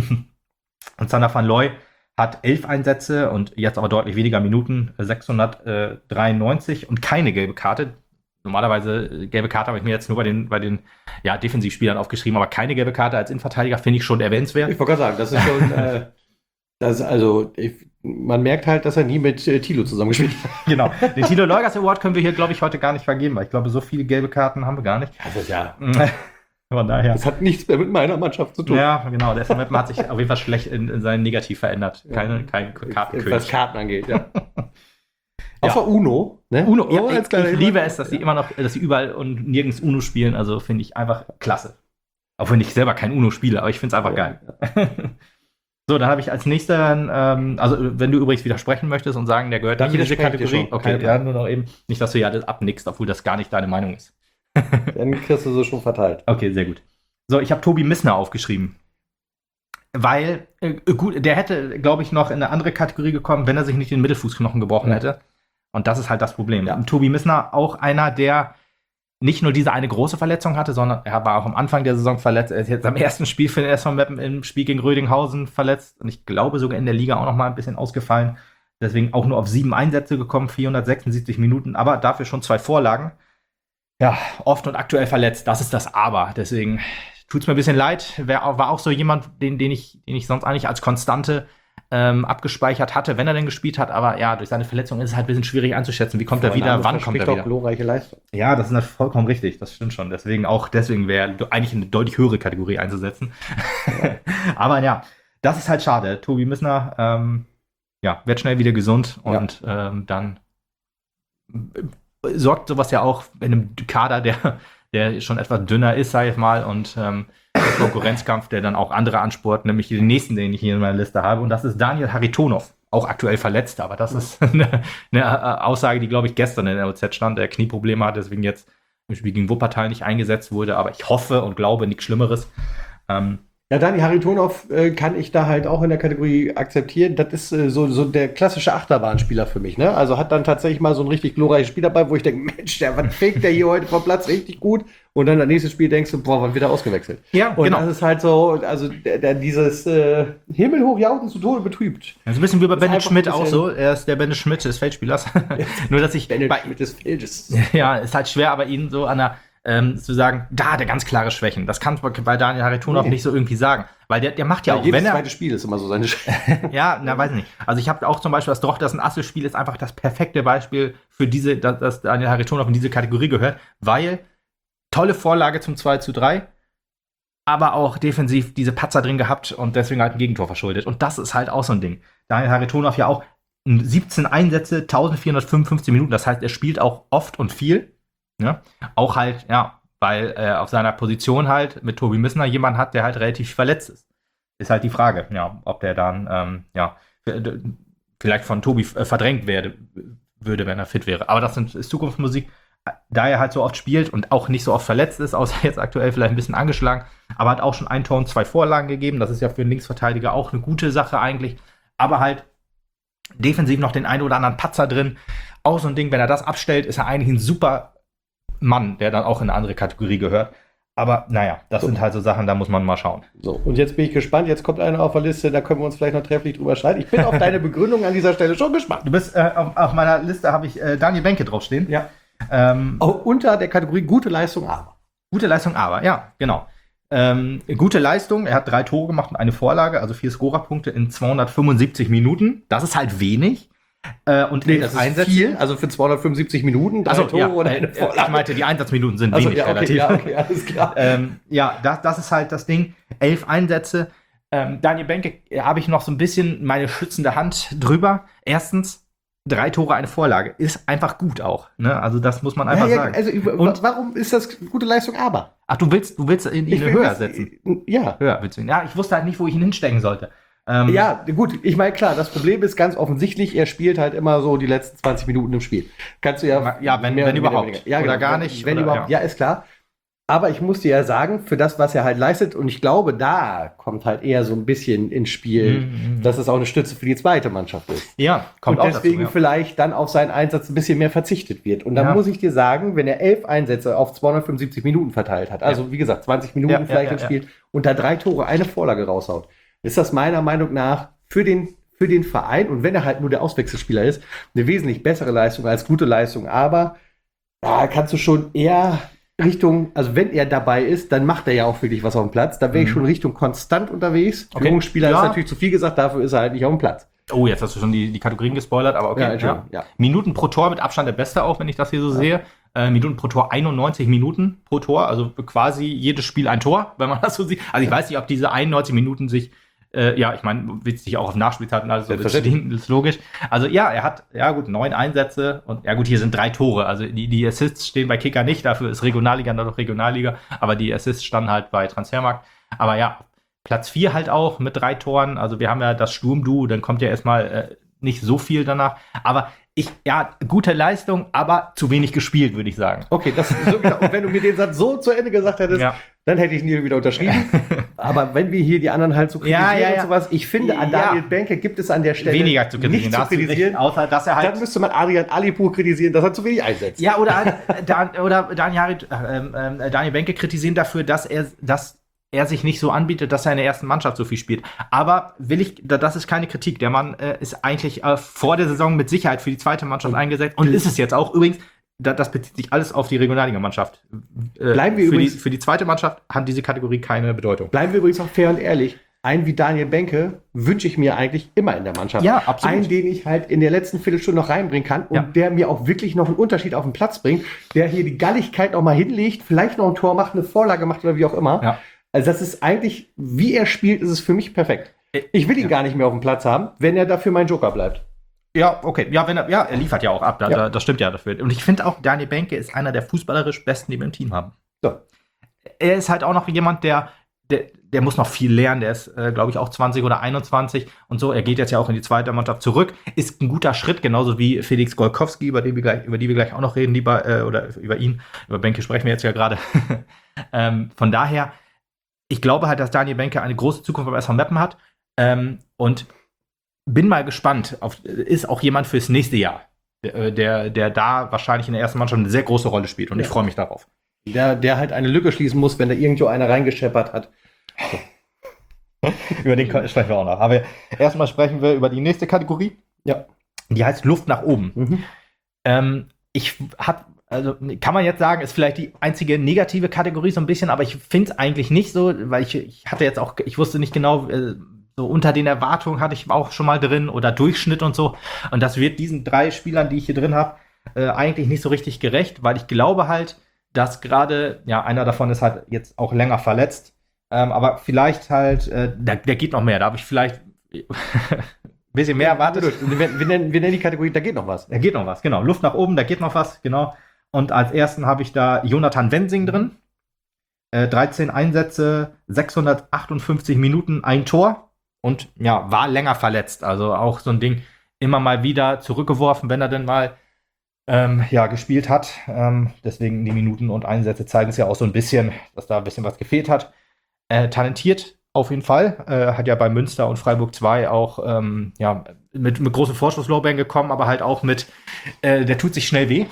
Und Sander van Looy hat elf Einsätze und jetzt aber deutlich weniger Minuten, sechshundertdreiundneunzig und keine gelbe Karte. Normalerweise gelbe Karte habe ich mir jetzt nur bei den, bei den ja, Defensivspielern aufgeschrieben, aber keine gelbe Karte als Innenverteidiger finde ich schon erwähnenswert.
Ich wollte gerade sagen, das ist schon, äh, das ist also, ich, man merkt halt, dass er nie mit äh, Thilo zusammengespielt hat.
Genau. Den Thilo Leugers Award können wir hier, glaube ich, heute gar nicht vergeben, weil ich glaube, so viele gelbe Karten haben wir gar nicht.
Das ist ja.
Von daher.
Das hat nichts mehr mit meiner Mannschaft zu tun.
Ja, genau. Der S M Meppen hat sich auf jeden Fall schlecht in, in seinen Negativ verändert. Keine, kein Kartenkönig.
Was Karten angeht, ja. Außer ja. Uno.
Ne? Uno, ja, oh, ich, ich liebe es, dass sie ja. immer noch, dass sie überall und nirgends Uno spielen. Also finde ich einfach klasse. Auch wenn ich selber kein Uno spiele, aber ich finde es einfach ja, geil. Ja. So, dann habe ich als nächsten, ähm, also wenn du übrigens widersprechen möchtest und sagen, der gehört
dann
nicht in diese Kategorie.
Okay,
ja, nur noch eben. Nicht, dass du ja das abnickst, obwohl das gar nicht deine Meinung ist.
Dann kriegst du so schon verteilt.
Okay, sehr gut. So, ich habe Tobi Missner aufgeschrieben. Weil, äh, gut, der hätte, glaube ich, noch in eine andere Kategorie gekommen, wenn er sich nicht den Mittelfußknochen gebrochen hätte. Und das ist halt das Problem. Ja. Tobi Missner, auch einer, der nicht nur diese eine große Verletzung hatte, sondern er war auch am Anfang der Saison verletzt. Er ist jetzt am ersten Spiel für den S V Meppen im Spiel gegen Rödinghausen verletzt. Und ich glaube sogar in der Liga auch noch mal ein bisschen ausgefallen. Deswegen auch nur auf sieben Einsätze gekommen, vierhundertsechsundsiebzig Minuten, aber dafür schon zwei Vorlagen. Ja, oft und aktuell verletzt. Das ist das Aber. Deswegen tut es mir ein bisschen leid. Wer, war auch so jemand, den, den, ich, den ich sonst eigentlich als Konstante ähm, abgespeichert hatte, wenn er denn gespielt hat. Aber ja, durch seine Verletzung ist es halt ein bisschen schwierig einzuschätzen. Wie kommt er wieder? Wann kommt er wieder?
Glorreiche Leistung.
Ja, das ist vollkommen richtig. Das stimmt schon. Deswegen auch, deswegen wäre eigentlich eine deutlich höhere Kategorie einzusetzen. Ja. Aber ja, das ist halt schade. Tobi Missner, ähm, ja, wird schnell wieder gesund und ja. ähm, dann sorgt sowas ja auch in einem Kader, der, der schon etwas dünner ist, sage ich mal, und ähm, der Konkurrenzkampf, der dann auch andere ansport, nämlich den nächsten, den ich hier in meiner Liste habe, und das ist Daniel Haritonov, auch aktuell verletzt, aber das ist eine, eine Aussage, die, glaube ich, gestern in der O Z stand, der Knieprobleme hat, deswegen jetzt im Spiel gegen Wuppertal nicht eingesetzt wurde, aber ich hoffe und glaube, nichts Schlimmeres. Ähm,
Ja, Dani Haritonov äh, kann ich da halt auch in der Kategorie akzeptieren. Das ist äh, so, so der klassische Achterbahnspieler für mich, ne? Also hat dann tatsächlich mal so ein richtig glorreiches Spiel dabei, wo ich denke, Mensch, der, was fegt der hier heute vom Platz richtig gut? Und dann das nächste Spiel denkst du, boah, wann wird er ausgewechselt?
Ja,
und
genau.
das ist halt so, also der, der dieses äh, himmelhoch jauchzen zu Tode betrübt.
Das ist ein bisschen wie bei Bennett Schmidt auch so. Er ist der Bennett Schmidt des Feldspielers. Nur, dass ich
Bennett Schmidt des Feldes.
Ja, ist halt schwer, aber ihn so an der ähm, zu sagen, da hat er ganz klare Schwächen. Das kann man bei Daniel Haritonov nee. nicht so irgendwie sagen. Weil der, der macht ja, ja auch,
jedes
wenn er...
zweite Spiel ist immer so seine Schwächen.
Ja, na, weiß ich nicht. Also ich habe auch zum Beispiel das Doch, das ein Asse-Spiel ist einfach das perfekte Beispiel für diese, dass, dass Daniel Haritonov in diese Kategorie gehört, weil tolle Vorlage zum zwei zu drei, aber auch defensiv diese Patzer drin gehabt und deswegen halt ein Gegentor verschuldet. Und das ist halt auch so ein Ding. Daniel Haritonov ja auch siebzehn Einsätze, eintausendvierhundertfünfundfünfzig Minuten. Das heißt, er spielt auch oft und viel. Ja? Auch halt, ja, weil er auf seiner Position halt mit Tobi Missner jemanden hat, der halt relativ verletzt ist. Ist halt die Frage, ja, ob der dann, ähm, ja, vielleicht von Tobi verdrängt werde, würde, wenn er fit wäre. Aber das ist Zukunftsmusik. Da er halt so oft spielt und auch nicht so oft verletzt ist, außer jetzt aktuell vielleicht ein bisschen angeschlagen, aber hat auch schon ein Tor und zwei Vorlagen gegeben. Das ist ja für einen Linksverteidiger auch eine gute Sache eigentlich. Aber halt defensiv noch den einen oder anderen Patzer drin. Auch so ein Ding, wenn er das abstellt, ist er eigentlich ein super Mann, der dann auch in eine andere Kategorie gehört. Aber naja, das so. sind halt so Sachen, da muss man mal schauen.
So, und jetzt bin ich gespannt. Jetzt kommt einer auf der Liste, da können wir uns vielleicht noch trefflich drüber streiten. Ich bin auf deine Begründung an dieser Stelle schon gespannt.
Du bist, äh, auf, auf meiner Liste habe ich äh, Daniel Benke draufstehen.
Ja. Ähm, auch unter der Kategorie gute Leistung, aber.
Gute Leistung, aber, ja, genau. Ähm, gute Leistung, er hat drei Tore gemacht und eine Vorlage, also vier Scorerpunkte in zweihundertfünfundsiebzig Minuten. Das ist halt wenig.
Äh, und nee, das ist Einsätze. Viel, also für zweihundertfünfundsiebzig Minuten, drei
also,
Tore
ja,
oder eine
äh, Vorlage. Ich meinte, die Einsatzminuten sind also, wenig
ja, okay,
relativ.
Ja, okay, alles klar.
ähm, ja, das, das ist halt das Ding. Elf Einsätze. Ähm, Daniel Benke, habe ich noch so ein bisschen meine schützende Hand drüber. Erstens, drei Tore, eine Vorlage. Ist einfach gut auch. Ne? Also das muss man einfach ja, ja, sagen.
Also, und warum ist das gute Leistung aber?
Ach, du willst, du willst ihn, ihn höher setzen?
Ja.
Höher willst du ihn. Ja, ich wusste halt nicht, wo ich ihn hinstecken sollte.
Ähm, ja, gut, ich meine, klar, das Problem ist ganz offensichtlich, er spielt halt immer so die letzten zwanzig Minuten im Spiel. Kannst du ja...
Ja, wenn, wenn überhaupt.
Ja,
oder
genau,
gar
wenn,
nicht.
Wenn
oder,
überhaupt, ja. ja, ist klar. Aber ich muss dir ja sagen, für das, was er halt leistet, und ich glaube, da kommt halt eher so ein bisschen ins Spiel, mhm. dass es auch eine Stütze für die zweite Mannschaft ist.
Ja, kommt
und
auch
deswegen
dazu, ja.
vielleicht dann auf seinen Einsatz ein bisschen mehr verzichtet wird. Und dann ja. muss ich dir sagen, wenn er elf Einsätze auf zweihundertfünfundsiebzig Minuten verteilt hat, also ja. wie gesagt, zwanzig Minuten ja, vielleicht ja, ja, im Spiel, ja. und da drei Tore, eine Vorlage raushaut, ist das meiner Meinung nach für den, für den Verein, und wenn er halt nur der Auswechselspieler ist, eine wesentlich bessere Leistung als gute Leistung. Aber da kannst du schon eher Richtung, also wenn er dabei ist, dann macht er ja auch wirklich was auf dem Platz. Da wäre ich schon Richtung konstant unterwegs.
Okay.
Führungsspieler
Ja.
ist natürlich zu viel gesagt, dafür ist er halt nicht auf dem Platz.
Oh, jetzt hast du schon die, die Kategorien gespoilert, aber okay.
Ja, ja. Ja.
Minuten pro Tor mit Abstand der Beste auch, wenn ich das hier so ja. sehe. Äh, Minuten pro Tor, einundneunzig Minuten pro Tor, also quasi jedes Spiel ein Tor, wenn man das so sieht. Also ich weiß nicht, ob diese einundneunzig Minuten sich Äh, ja, ich meine, wird sich auch auf Nachspielzeiten alles so bestehen, ist logisch. Also ja, er hat, ja gut, neun Einsätze und ja gut, hier sind drei Tore. Also die, die Assists stehen bei Kicker nicht, dafür ist Regionalliga noch Regionalliga, aber die Assists standen halt bei Transfermarkt. Aber ja, Platz vier halt auch mit drei Toren. Also wir haben ja das Sturm-Duo, dann kommt ja erstmal äh, nicht so viel danach. Aber ich, ja, gute Leistung, aber zu wenig gespielt, würde ich sagen.
Okay, das ist so genau. Und wenn du mir den Satz so zu Ende gesagt hättest, ja. dann hätte ich ihn wieder unterschrieben. Aber wenn wir hier die anderen halt so kritisieren
ja, ja, ja.
und sowas, ich finde, an Daniel ja. Benke gibt es an der Stelle
weniger zu kritisieren,
nicht zu kritisieren,
recht, außer dass er halt.
Dann müsste man Adrian Alipur kritisieren, dass er zu wenig einsetzt.
Ja, oder, Dan, oder Daniel, äh, Daniel Benke kritisieren dafür, dass er, dass er sich nicht so anbietet, dass er in der ersten Mannschaft so viel spielt. Aber will ich, das ist keine Kritik. Der Mann äh, ist eigentlich äh, vor der Saison mit Sicherheit für die zweite Mannschaft und eingesetzt und ist es jetzt auch. Übrigens, da, das bezieht sich alles auf die Regionalliga-Mannschaft. Äh,
Bleiben wir
für,
übrigens,
die, für die zweite Mannschaft hat diese Kategorie keine Bedeutung.
Bleiben wir übrigens auch fair und ehrlich. Einen wie Daniel Benke wünsche ich mir eigentlich immer in der Mannschaft.
Ja, absolut.
Einen, den ich halt in der letzten Viertelstunde noch reinbringen kann und
ja.
der mir auch wirklich noch einen Unterschied auf den Platz bringt, der hier die Galligkeit noch mal hinlegt, vielleicht noch ein Tor macht, eine Vorlage macht oder wie auch immer.
Ja.
Also das ist eigentlich, wie er spielt, ist es für mich perfekt. Ich will ihn ja. gar nicht mehr auf dem Platz haben, wenn er dafür mein Joker bleibt.
Ja, okay. Ja, wenn er, ja, er liefert ja auch ab. Da,
ja.
da, das stimmt ja dafür. Und ich finde auch, Daniel Benke ist einer der fußballerisch Besten, die wir im Team haben.
So.
Er ist halt auch noch jemand, der, der, der muss noch viel lernen. Der ist, äh, glaube ich, auch zwanzig oder einundzwanzig und so. Er geht jetzt ja auch in die zweite Mannschaft zurück. Ist ein guter Schritt, genauso wie Felix Golkowski, über den wir gleich, über die wir gleich auch noch reden, lieber, äh, oder über ihn. Über Benke sprechen wir jetzt ja gerade. ähm, von daher, ich glaube halt, dass Daniel Benke eine große Zukunft beim S V Meppen hat. Ähm, und bin mal gespannt. Auf, ist auch jemand fürs nächste Jahr, der, der, der da wahrscheinlich in der ersten Mannschaft eine sehr große Rolle spielt. Und ja. ich freue mich darauf.
Der, der halt eine Lücke schließen muss, wenn da irgendwo einer reingescheppert hat.
So. Über den sprechen wir auch noch. Aber erstmal sprechen wir über die nächste Kategorie.
Ja.
Die heißt Luft nach oben.
Mhm.
Ähm, ich habe also kann man jetzt sagen, ist vielleicht die einzige negative Kategorie so ein bisschen, aber ich finde es eigentlich nicht so, weil ich, ich hatte jetzt auch, ich wusste nicht genau, äh, so unter den Erwartungen hatte ich auch schon mal drin oder Durchschnitt und so. Und das wird diesen drei Spielern, die ich hier drin habe, äh, eigentlich nicht so richtig gerecht, weil ich glaube halt, dass gerade, ja, einer davon ist halt jetzt auch länger verletzt, ähm, aber vielleicht halt, äh, der, der geht noch mehr, da habe ich vielleicht ein bisschen mehr erwartet.
Wir, wir, nennen, wir nennen die Kategorie, da geht noch was.
Da geht noch was, genau. Luft nach oben, da geht noch was, genau. Und als ersten habe ich da Jonathan Wensing drin. Äh, dreizehn Einsätze, sechshundertachtundfünfzig Minuten, ein Tor. Und ja, war länger verletzt. Also auch so ein Ding immer mal wieder zurückgeworfen, wenn er denn mal ähm, ja, gespielt hat. Ähm, deswegen die Minuten und Einsätze zeigen es ja auch so ein bisschen, dass da ein bisschen was gefehlt hat. Äh, talentiert auf jeden Fall. Äh, hat ja bei Münster und Freiburg zwei auch ähm, ja, mit, mit großen Vorschusslorbeeren gekommen, aber halt auch mit, äh, der tut sich schnell weh.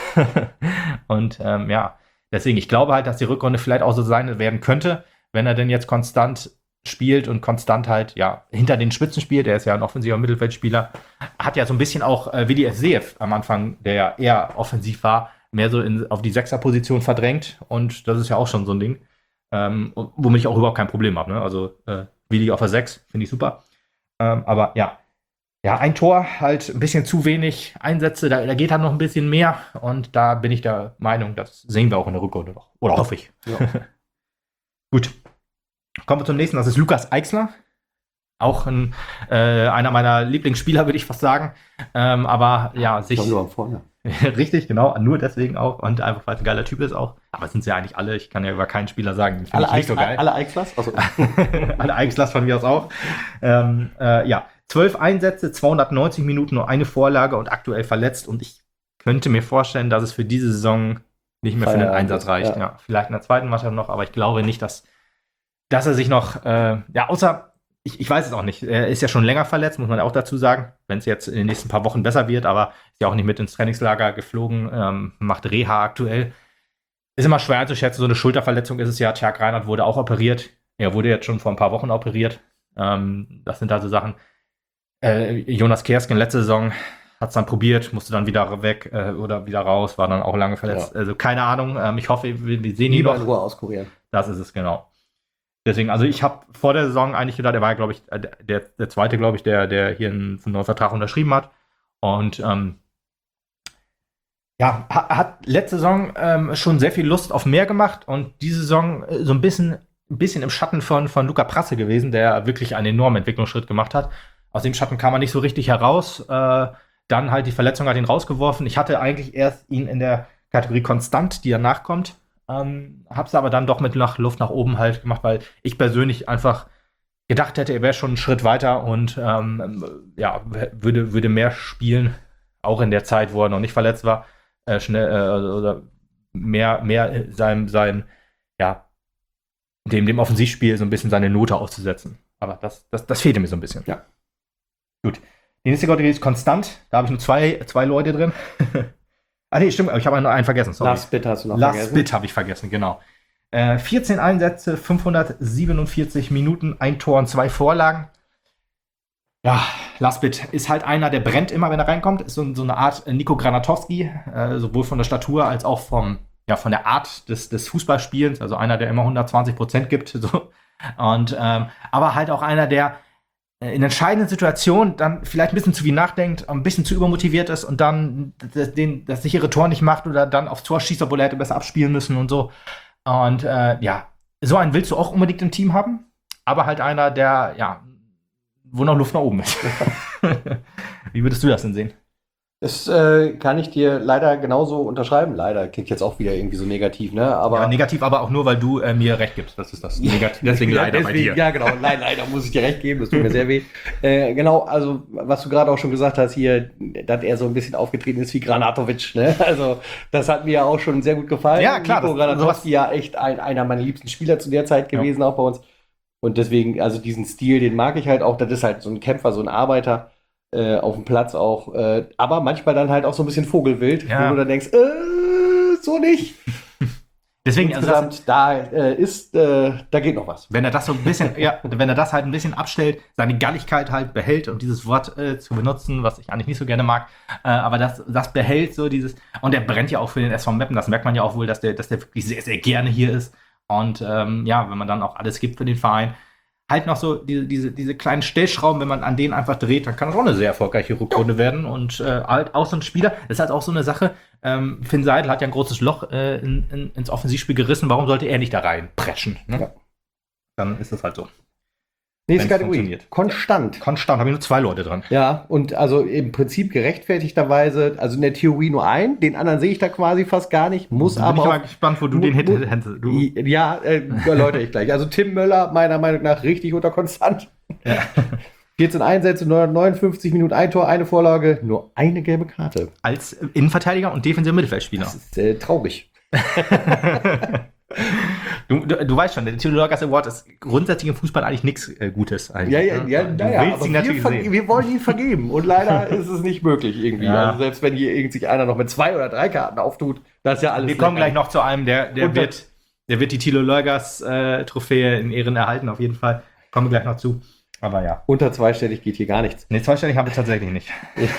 Und ähm, ja, deswegen, ich glaube halt, dass die Rückrunde vielleicht auch so sein werden könnte, wenn er denn jetzt konstant spielt und konstant halt, ja, hinter den Spitzen spielt. Er ist ja ein offensiver Mittelfeldspieler. Hat ja so ein bisschen auch äh, Vili Evseev am Anfang, der ja eher offensiv war, mehr so in, auf die Sechserposition verdrängt. Und das ist ja auch schon so ein Ding, ähm, womit ich auch überhaupt kein Problem habe. Ne? Also äh, Vili auf der Sechs finde ich super. Ähm, aber ja, ja, ein Tor, halt ein bisschen zu wenig Einsätze, da, da geht halt noch ein bisschen mehr. Und da bin ich der Meinung, das sehen wir auch in der Rückrunde noch. Oder hoffe ich. Ja. Gut. Kommen wir zum nächsten, das ist Lukas Eichsler. Auch ein, äh, einer meiner Lieblingsspieler, würde ich fast sagen. Ähm, aber ja, sich.
Vorne.
Richtig, genau. Nur deswegen auch. Und einfach, weil es ein geiler Typ ist auch. Aber es sind ja eigentlich alle. Ich kann ja über keinen Spieler sagen.
Alle, nicht so geil. Alle Eichslers? Also.
Alle Eichslers von mir aus auch. Ähm, äh, ja, zwölf Einsätze, zweihundertneunzig Minuten, nur eine Vorlage und aktuell verletzt. Und ich könnte mir vorstellen, dass es für diese Saison nicht mehr für den Einsatz reicht. Ja. Ja, vielleicht in der zweiten Mannschaft noch, aber ich glaube nicht, dass, dass er sich noch, äh, ja, außer, ich, ich weiß es auch nicht, er ist ja schon länger verletzt, muss man auch dazu sagen, wenn es jetzt in den nächsten paar Wochen besser wird, aber ist ja auch nicht mit ins Trainingslager geflogen, ähm, macht Reha aktuell. Ist immer schwer einzuschätzen, so eine Schulterverletzung ist es ja. Tjag Reinhardt wurde auch operiert. Er wurde jetzt schon vor ein paar Wochen operiert. Ähm, das sind also Sachen. Äh, Jonas Kersken letzte Saison hat es dann probiert, musste dann wieder weg äh, oder wieder raus, war dann auch lange verletzt. Ja. Also keine Ahnung. Ähm, ich hoffe, wir, wir sehen ihn noch.
In Ruhe auskurieren.
Das ist es, genau. Deswegen, also ich habe vor der Saison eigentlich gedacht, er war, glaube ich, der, der zweite, glaube ich, der, der hier einen, einen neuen Vertrag unterschrieben hat. Und ähm, ja, hat, hat letzte Saison ähm, schon sehr viel Lust auf mehr gemacht und diese Saison äh, so ein bisschen, ein bisschen im Schatten von, von Luca Prasse gewesen, der wirklich einen enormen Entwicklungsschritt gemacht hat. Aus dem Schatten kam er nicht so richtig heraus. Äh, dann halt die Verletzung hat ihn rausgeworfen. Ich hatte eigentlich erst ihn in der Kategorie Konstant, die danach kommt. Ähm, hab's aber dann doch mit nach Luft nach oben halt gemacht, weil ich persönlich einfach gedacht hätte, er wäre schon einen Schritt weiter und ähm, ja, würde, würde mehr spielen, auch in der Zeit, wo er noch nicht verletzt war. Äh, schnell äh, oder mehr mehr sein sein ja dem dem Offensivspiel so ein bisschen seine Note auszusetzen, aber das das das fehlte mir so ein bisschen.
Ja,
gut. Die nächste Kategorie ist Konstant, da habe ich nur zwei zwei Leute drin. Ah nee, stimmt, ich habe noch einen vergessen. Sorry.
Last Bit hast du noch
Last
vergessen.
Bit habe ich vergessen, genau. Äh, vierzehn Einsätze, fünfhundertsiebenundvierzig Minuten, ein Tor und zwei Vorlagen. Ja, Lasbit ist halt einer, der brennt immer, wenn er reinkommt. Ist so, so eine Art Nico Granatowski, äh, sowohl von der Statur als auch vom, ja, von der Art des, des Fußballspielens. Also einer, der immer hundertzwanzig Prozent gibt. So. Und, ähm, aber halt auch einer, der in entscheidenden Situationen dann vielleicht ein bisschen zu viel nachdenkt, ein bisschen zu übermotiviert ist und dann das, den, das sichere Tor nicht macht oder dann aufs Tor schießt, obwohl er hätte besser abspielen müssen und so. Und äh, ja, so einen willst du auch unbedingt im Team haben, aber halt einer, der, ja, wo noch Luft nach oben ist. Wie würdest du das denn sehen?
Das äh, kann ich dir leider genauso unterschreiben. Leider klingt jetzt auch wieder irgendwie so negativ, ne? Aber
ja, negativ, aber auch nur, weil du äh, mir recht gibst. Das ist das negativ. Deswegen
ja,
leider
deswegen,
bei dir.
Ja, genau. Nein, leider muss ich dir recht geben. Das tut mir sehr weh. Äh, genau, also was du gerade auch schon gesagt hast hier, dass er so ein bisschen aufgetreten ist wie Granatovic, ne? Also das hat mir ja auch schon sehr gut gefallen.
Ja, klar.
Nico Granatowski ja echt ein, einer meiner liebsten Spieler zu der Zeit gewesen, ja. Auch bei uns. Und deswegen, also diesen Stil, den mag ich halt auch. Das ist halt so ein Kämpfer, so ein Arbeiter. Äh, auf dem Platz auch, äh, aber manchmal dann halt auch so ein bisschen Vogelwild,
ja.
Wo du dann denkst, äh, so nicht.
Deswegen,
insgesamt,
also
da äh, ist, äh, da geht noch was.
Wenn er das so ein bisschen, ja, wenn er das halt ein bisschen abstellt, seine Galligkeit halt behält, um dieses Wort äh, zu benutzen, was ich eigentlich nicht so gerne mag, äh, aber das, das behält so dieses, und er brennt ja auch für den S V Meppen, das merkt man ja auch wohl, dass der, dass der wirklich sehr, sehr gerne hier ist. Und ähm, ja, wenn man dann auch alles gibt für den Verein, halt noch so diese, diese, diese kleinen Stellschrauben, wenn man an denen einfach dreht, dann kann das auch eine sehr erfolgreiche Rückrunde ja. werden. Und äh, halt auch so ein Spieler, das ist halt auch so eine Sache, ähm, Finn Seidel hat ja ein großes Loch äh, in, in, ins Offensivspiel gerissen, warum sollte er nicht da rein preschen? Ne? Ja. Dann ist das halt so.
Nächste Kategorie. Konstant.
Konstant, habe ich nur zwei Leute dran.
Ja, und also im Prinzip gerechtfertigterweise, also in der Theorie nur einen, den anderen sehe ich da quasi fast gar nicht, muss
bin
aber
ich
auch...
mal gespannt, wo du den hättest.
Ja, äh, erläutere ich gleich. Also Tim Möller, meiner Meinung nach, richtig unter Konstant. Ja. vierzehn Einsätze, neunhundertneunundfünfzig Minuten, ein Tor, eine Vorlage, nur eine gelbe Karte.
Als Innenverteidiger und defensiver Mittelfeldspieler.
Das ist äh, traurig.
Du, du, du weißt schon, der Theodor Lorgas Award ist grundsätzlich im Fußball eigentlich nichts äh, Gutes. Eigentlich,
ja, ja,
ne?
ja,
du
ja,
willst
aber
ihn
wir,
natürlich
ver-
sehen.
wir wollen ihn vergeben und leider ist es nicht möglich irgendwie.
Ja.
Also selbst wenn hier irgend sich einer noch mit zwei oder drei Karten auftut, das ist ja alles.
Wir kommen gleich noch zu einem, der, der,
und
wird, der wird die Thilo Lorgas äh, Trophäe in Ehren erhalten, auf jeden Fall. Kommen wir gleich noch zu. Aber ja.
Unter zweistellig geht hier gar nichts.
Nee, zweistellig haben wir tatsächlich nicht.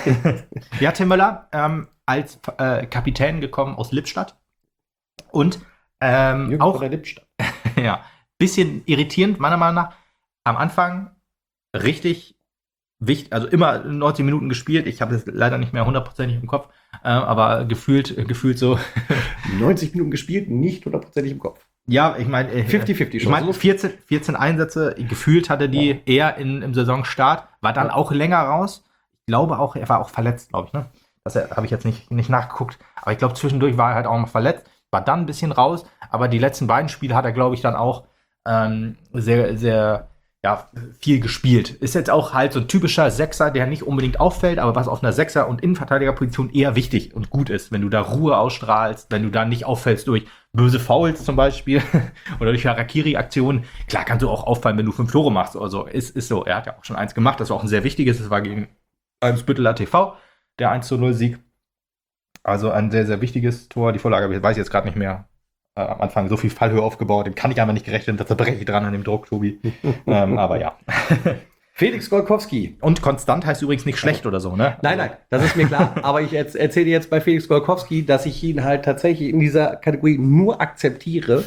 Ja, Tim Möller, ähm, als äh, Kapitän gekommen aus Lippstadt. Und ähm,
Jürgen
auch
von der Lippstadt.
ja, bisschen irritierend, meiner Meinung nach. Am Anfang richtig wichtig, also immer neunzig Minuten gespielt. Ich habe es leider nicht mehr hundertprozentig im Kopf, äh, aber gefühlt, gefühlt so.
neunzig Minuten gespielt, nicht hundertprozentig im Kopf.
Ja, ich meine, äh,
fünfzig fünfzig
ich meine, vierzehn, vierzehn Einsätze, gefühlt hatte die ja. eher in, im Saisonstart, war dann ja. auch länger raus. Ich glaube auch, er war auch verletzt, glaube ich, ne? Das habe ich jetzt nicht, nicht nachgeguckt, aber ich glaube, zwischendurch war er halt auch noch verletzt. War dann ein bisschen raus, aber die letzten beiden Spiele hat er, glaube ich, dann auch ähm, sehr, sehr ja, viel gespielt. Ist jetzt auch halt so ein typischer Sechser, der nicht unbedingt auffällt, aber was auf einer Sechser- und Innenverteidigerposition eher wichtig und gut ist, wenn du da Ruhe ausstrahlst, wenn du da nicht auffällst durch böse Fouls zum Beispiel oder durch Harakiri-Aktionen. Klar kannst du auch auffallen, wenn du fünf Tore machst oder so. Ist, ist so. Er hat ja auch schon eins gemacht, das war auch ein sehr wichtiges. Das war gegen Eimsbütteler T V, der eins zu null Sieg. Also ein sehr, sehr wichtiges Tor. Die Vorlage weiß ich jetzt gerade nicht mehr. Äh, am Anfang so viel Fallhöhe aufgebaut, dem kann ich einfach nicht gerechnen. Da zerbreche ich dran an dem Druck, Tobi. ähm, aber ja.
Felix Golkowski.
Und konstant heißt übrigens nicht schlecht oder so, ne?
Nein, nein, das ist mir klar. Aber ich erzähle dir jetzt bei Felix Golkowski, dass ich ihn halt tatsächlich in dieser Kategorie nur akzeptiere,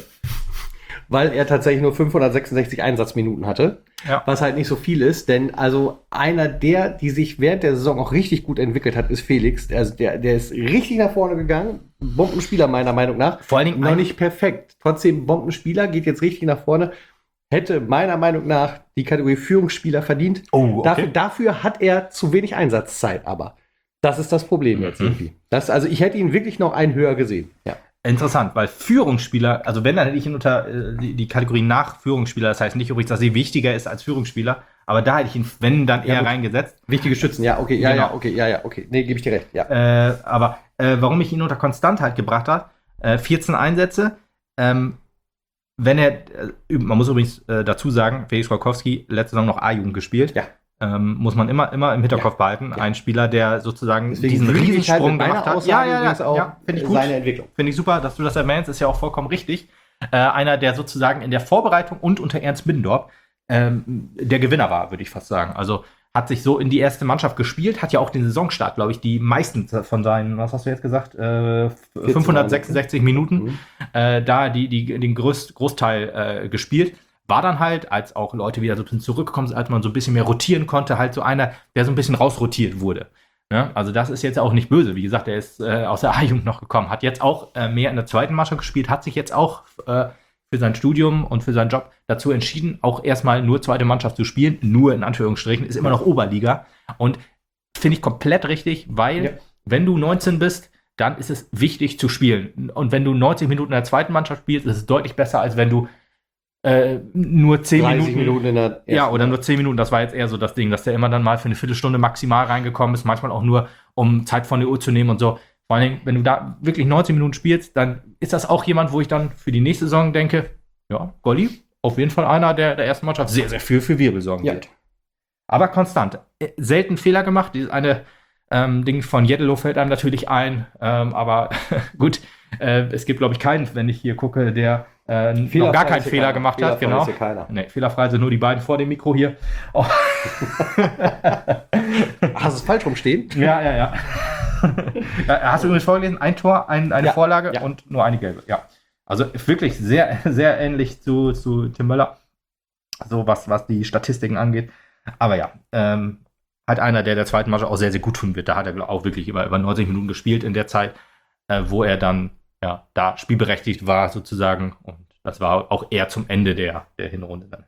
weil er tatsächlich nur fünfhundertsechsundsechzig Einsatzminuten hatte. Ja. Was halt nicht so viel ist, denn also einer der, die sich während der Saison auch richtig gut entwickelt hat, ist Felix. Also der, der ist richtig nach vorne gegangen. Bombenspieler meiner Meinung nach.
Vor allen Dingen
noch nicht perfekt. Trotzdem Bombenspieler, geht jetzt richtig nach vorne. Hätte meiner Meinung nach die Kategorie Führungsspieler verdient.
Oh, okay.
Dafür, dafür hat er zu wenig Einsatzzeit, aber das ist das Problem mhm. jetzt irgendwie. Das, also ich hätte ihn wirklich noch einen höher gesehen. Ja.
Interessant, weil Führungsspieler, also wenn, dann hätte ich ihn unter äh, die, die Kategorie nach Führungsspieler, das heißt nicht übrigens, dass sie wichtiger ist als Führungsspieler, aber da hätte ich ihn, wenn, dann eher ja, reingesetzt.
Wichtige Schützen, ja, okay, ja, genau. ja, okay, ja, ja, okay. Nee, gebe ich dir recht, ja.
Äh, aber äh, warum ich ihn unter Konstant halt gebracht habe, äh, vierzehn Einsätze, ähm, wenn er, äh, man muss übrigens äh, dazu sagen, Felix Golkowski letzte Saison noch A-Jugend gespielt.
Ja.
Ähm, muss man immer, immer im Hinterkopf ja. behalten. Ja. Ein Spieler, der sozusagen
Deswegen
diesen Riesensprung halt gemacht hat.
Ja, ja, ja, ja.
Finde ich gut.
Seine Entwicklung.
Finde ich super, dass du das erwähnst, ist ja auch vollkommen richtig. Äh, einer, der sozusagen in der Vorbereitung und unter Ernst Middendorf ähm, der Gewinner war, würde ich fast sagen. Also hat sich so in die erste Mannschaft gespielt, hat ja auch den Saisonstart, glaube ich, die meisten von seinen, was hast du jetzt gesagt, äh, fünfhundertsechsundsechzig Minuten, mhm. äh, da die, die, den Groß, Großteil äh, gespielt. War dann halt, als auch Leute wieder so ein bisschen zurückgekommen sind, als man so ein bisschen mehr rotieren konnte, halt so einer, der so ein bisschen rausrotiert wurde. Ja, also das ist jetzt auch nicht böse. Wie gesagt, er ist äh, aus der A-Jugend noch gekommen, hat jetzt auch äh, mehr in der zweiten Mannschaft gespielt, hat sich jetzt auch äh, für sein Studium und für seinen Job dazu entschieden, auch erstmal nur zweite Mannschaft zu spielen. Nur in Anführungsstrichen, ist immer noch Oberliga. Und finde ich komplett richtig, weil ja. wenn du neunzehn bist, dann ist es wichtig zu spielen. Und wenn du neunzig Minuten in der zweiten Mannschaft spielst, ist es deutlich besser, als wenn du Äh, nur zehn Minuten,
Minuten in der
ja, oder nur zehn Minuten, das war jetzt eher so das Ding, dass der immer dann mal für eine Viertelstunde maximal reingekommen ist, manchmal auch nur, um Zeit von der Uhr zu nehmen und so. Vor allen Dingen, wenn du da wirklich neunzig Minuten spielst, dann ist das auch jemand, wo ich dann für die nächste Saison denke, ja, Golli, auf jeden Fall einer der, der ersten Mannschaft, sehr, sehr viel für Wirbel sorgen
ja.
wird. Aber konstant. Selten Fehler gemacht, dieses eine ähm, Ding von Jettelow fällt einem natürlich ein, ähm, aber gut, Äh, es gibt, glaube ich, keinen, wenn ich hier gucke, der äh, noch gar keinen Fehler gemacht hat. Genau. Nee, fehlerfrei sind nur die beiden vor dem Mikro hier. Oh.
Hast du es falsch rumstehen?
Ja, ja, ja. Hast du übrigens vorgelesen? Ein Tor, ein, eine
ja,
Vorlage
ja.
und nur eine gelbe. Ja. Also wirklich sehr, sehr ähnlich zu, zu Tim Möller. So was, was die Statistiken angeht. Aber ja, ähm, halt einer, der der zweiten Mannschaft auch sehr, sehr gut tun wird. Da hat er auch wirklich über, über neunzig Minuten gespielt in der Zeit, äh, wo er dann ja da spielberechtigt war sozusagen. Und das war auch eher zum Ende der, der Hinrunde dann.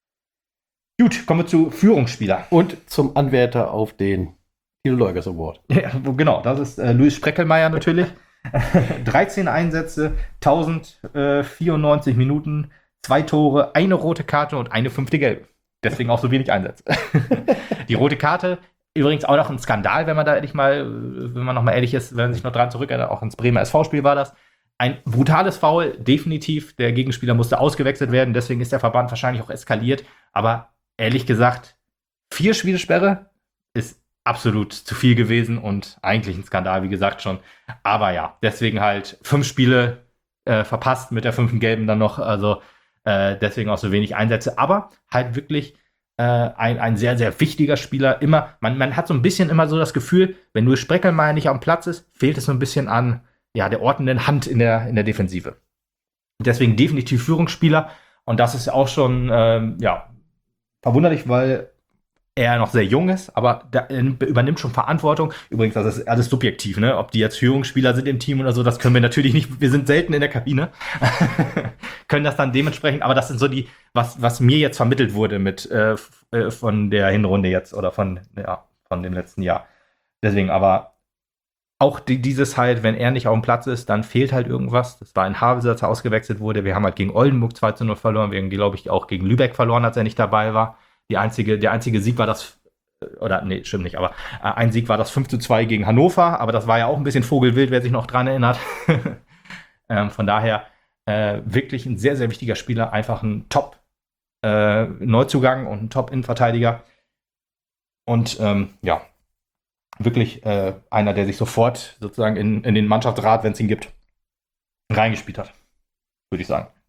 Gut, kommen wir zu Führungsspieler.
Und zum Anwärter auf den Thilo Leugers Award.
Ja, genau, das ist äh, Luis Spreckelmeier natürlich. dreizehn Einsätze, tausendvierundneunzig Minuten, zwei Tore, eine rote Karte und eine fünfte gelbe. Deswegen auch so wenig Einsätze. Die rote Karte, übrigens auch noch ein Skandal, wenn man da ehrlich mal, wenn man noch mal ehrlich ist, wenn man sich noch dran zurückerinnert, auch ins Bremer S V-Spiel war das. Ein brutales Foul, definitiv. Der Gegenspieler musste ausgewechselt werden, deswegen ist der Verband wahrscheinlich auch eskaliert. Aber ehrlich gesagt, vier Spielsperre ist absolut zu viel gewesen und eigentlich ein Skandal, wie gesagt schon. Aber ja, deswegen halt fünf Spiele äh, verpasst mit der fünften Gelben dann noch. Also äh, deswegen auch so wenig Einsätze. Aber halt wirklich äh, ein, ein sehr, sehr wichtiger Spieler. Immer, man, man hat so ein bisschen immer so das Gefühl, wenn Luis Spreckelmeier nicht auf dem Platz ist, fehlt es so ein bisschen an ja, der ordnenden Hand in der, in der Defensive. Deswegen definitiv Führungsspieler. Und das ist auch schon ähm, ja, verwunderlich, weil er noch sehr jung ist, aber der übernimmt schon Verantwortung. Übrigens, das ist alles subjektiv, ne? Ob die jetzt Führungsspieler sind im Team oder so, das können wir natürlich nicht. Wir sind selten in der Kabine. Können das dann dementsprechend, aber das sind so die, was, was mir jetzt vermittelt wurde mit äh, von der Hinrunde jetzt oder von, ja, von dem letzten Jahr. Deswegen, aber auch die, dieses halt, wenn er nicht auf dem Platz ist, dann fehlt halt irgendwas. Das war ein Havelse, als er ausgewechselt wurde. Wir haben halt gegen Oldenburg zwei zu null verloren. Wir haben, glaube ich, auch gegen Lübeck verloren, als er nicht dabei war. Die einzige, der einzige Sieg war das, oder nee, stimmt nicht, aber äh, ein Sieg war das fünf zu zwei gegen Hannover, aber das war ja auch ein bisschen Vogelwild, wer sich noch dran erinnert. ähm, von daher äh, wirklich ein sehr, sehr wichtiger Spieler, einfach ein Top-Neuzugang äh, und ein Top-Innenverteidiger. Und ähm, ja, wirklich äh, einer, der sich sofort sozusagen in, in den Mannschaftsrat, wenn es ihn gibt, reingespielt hat, würde ich sagen.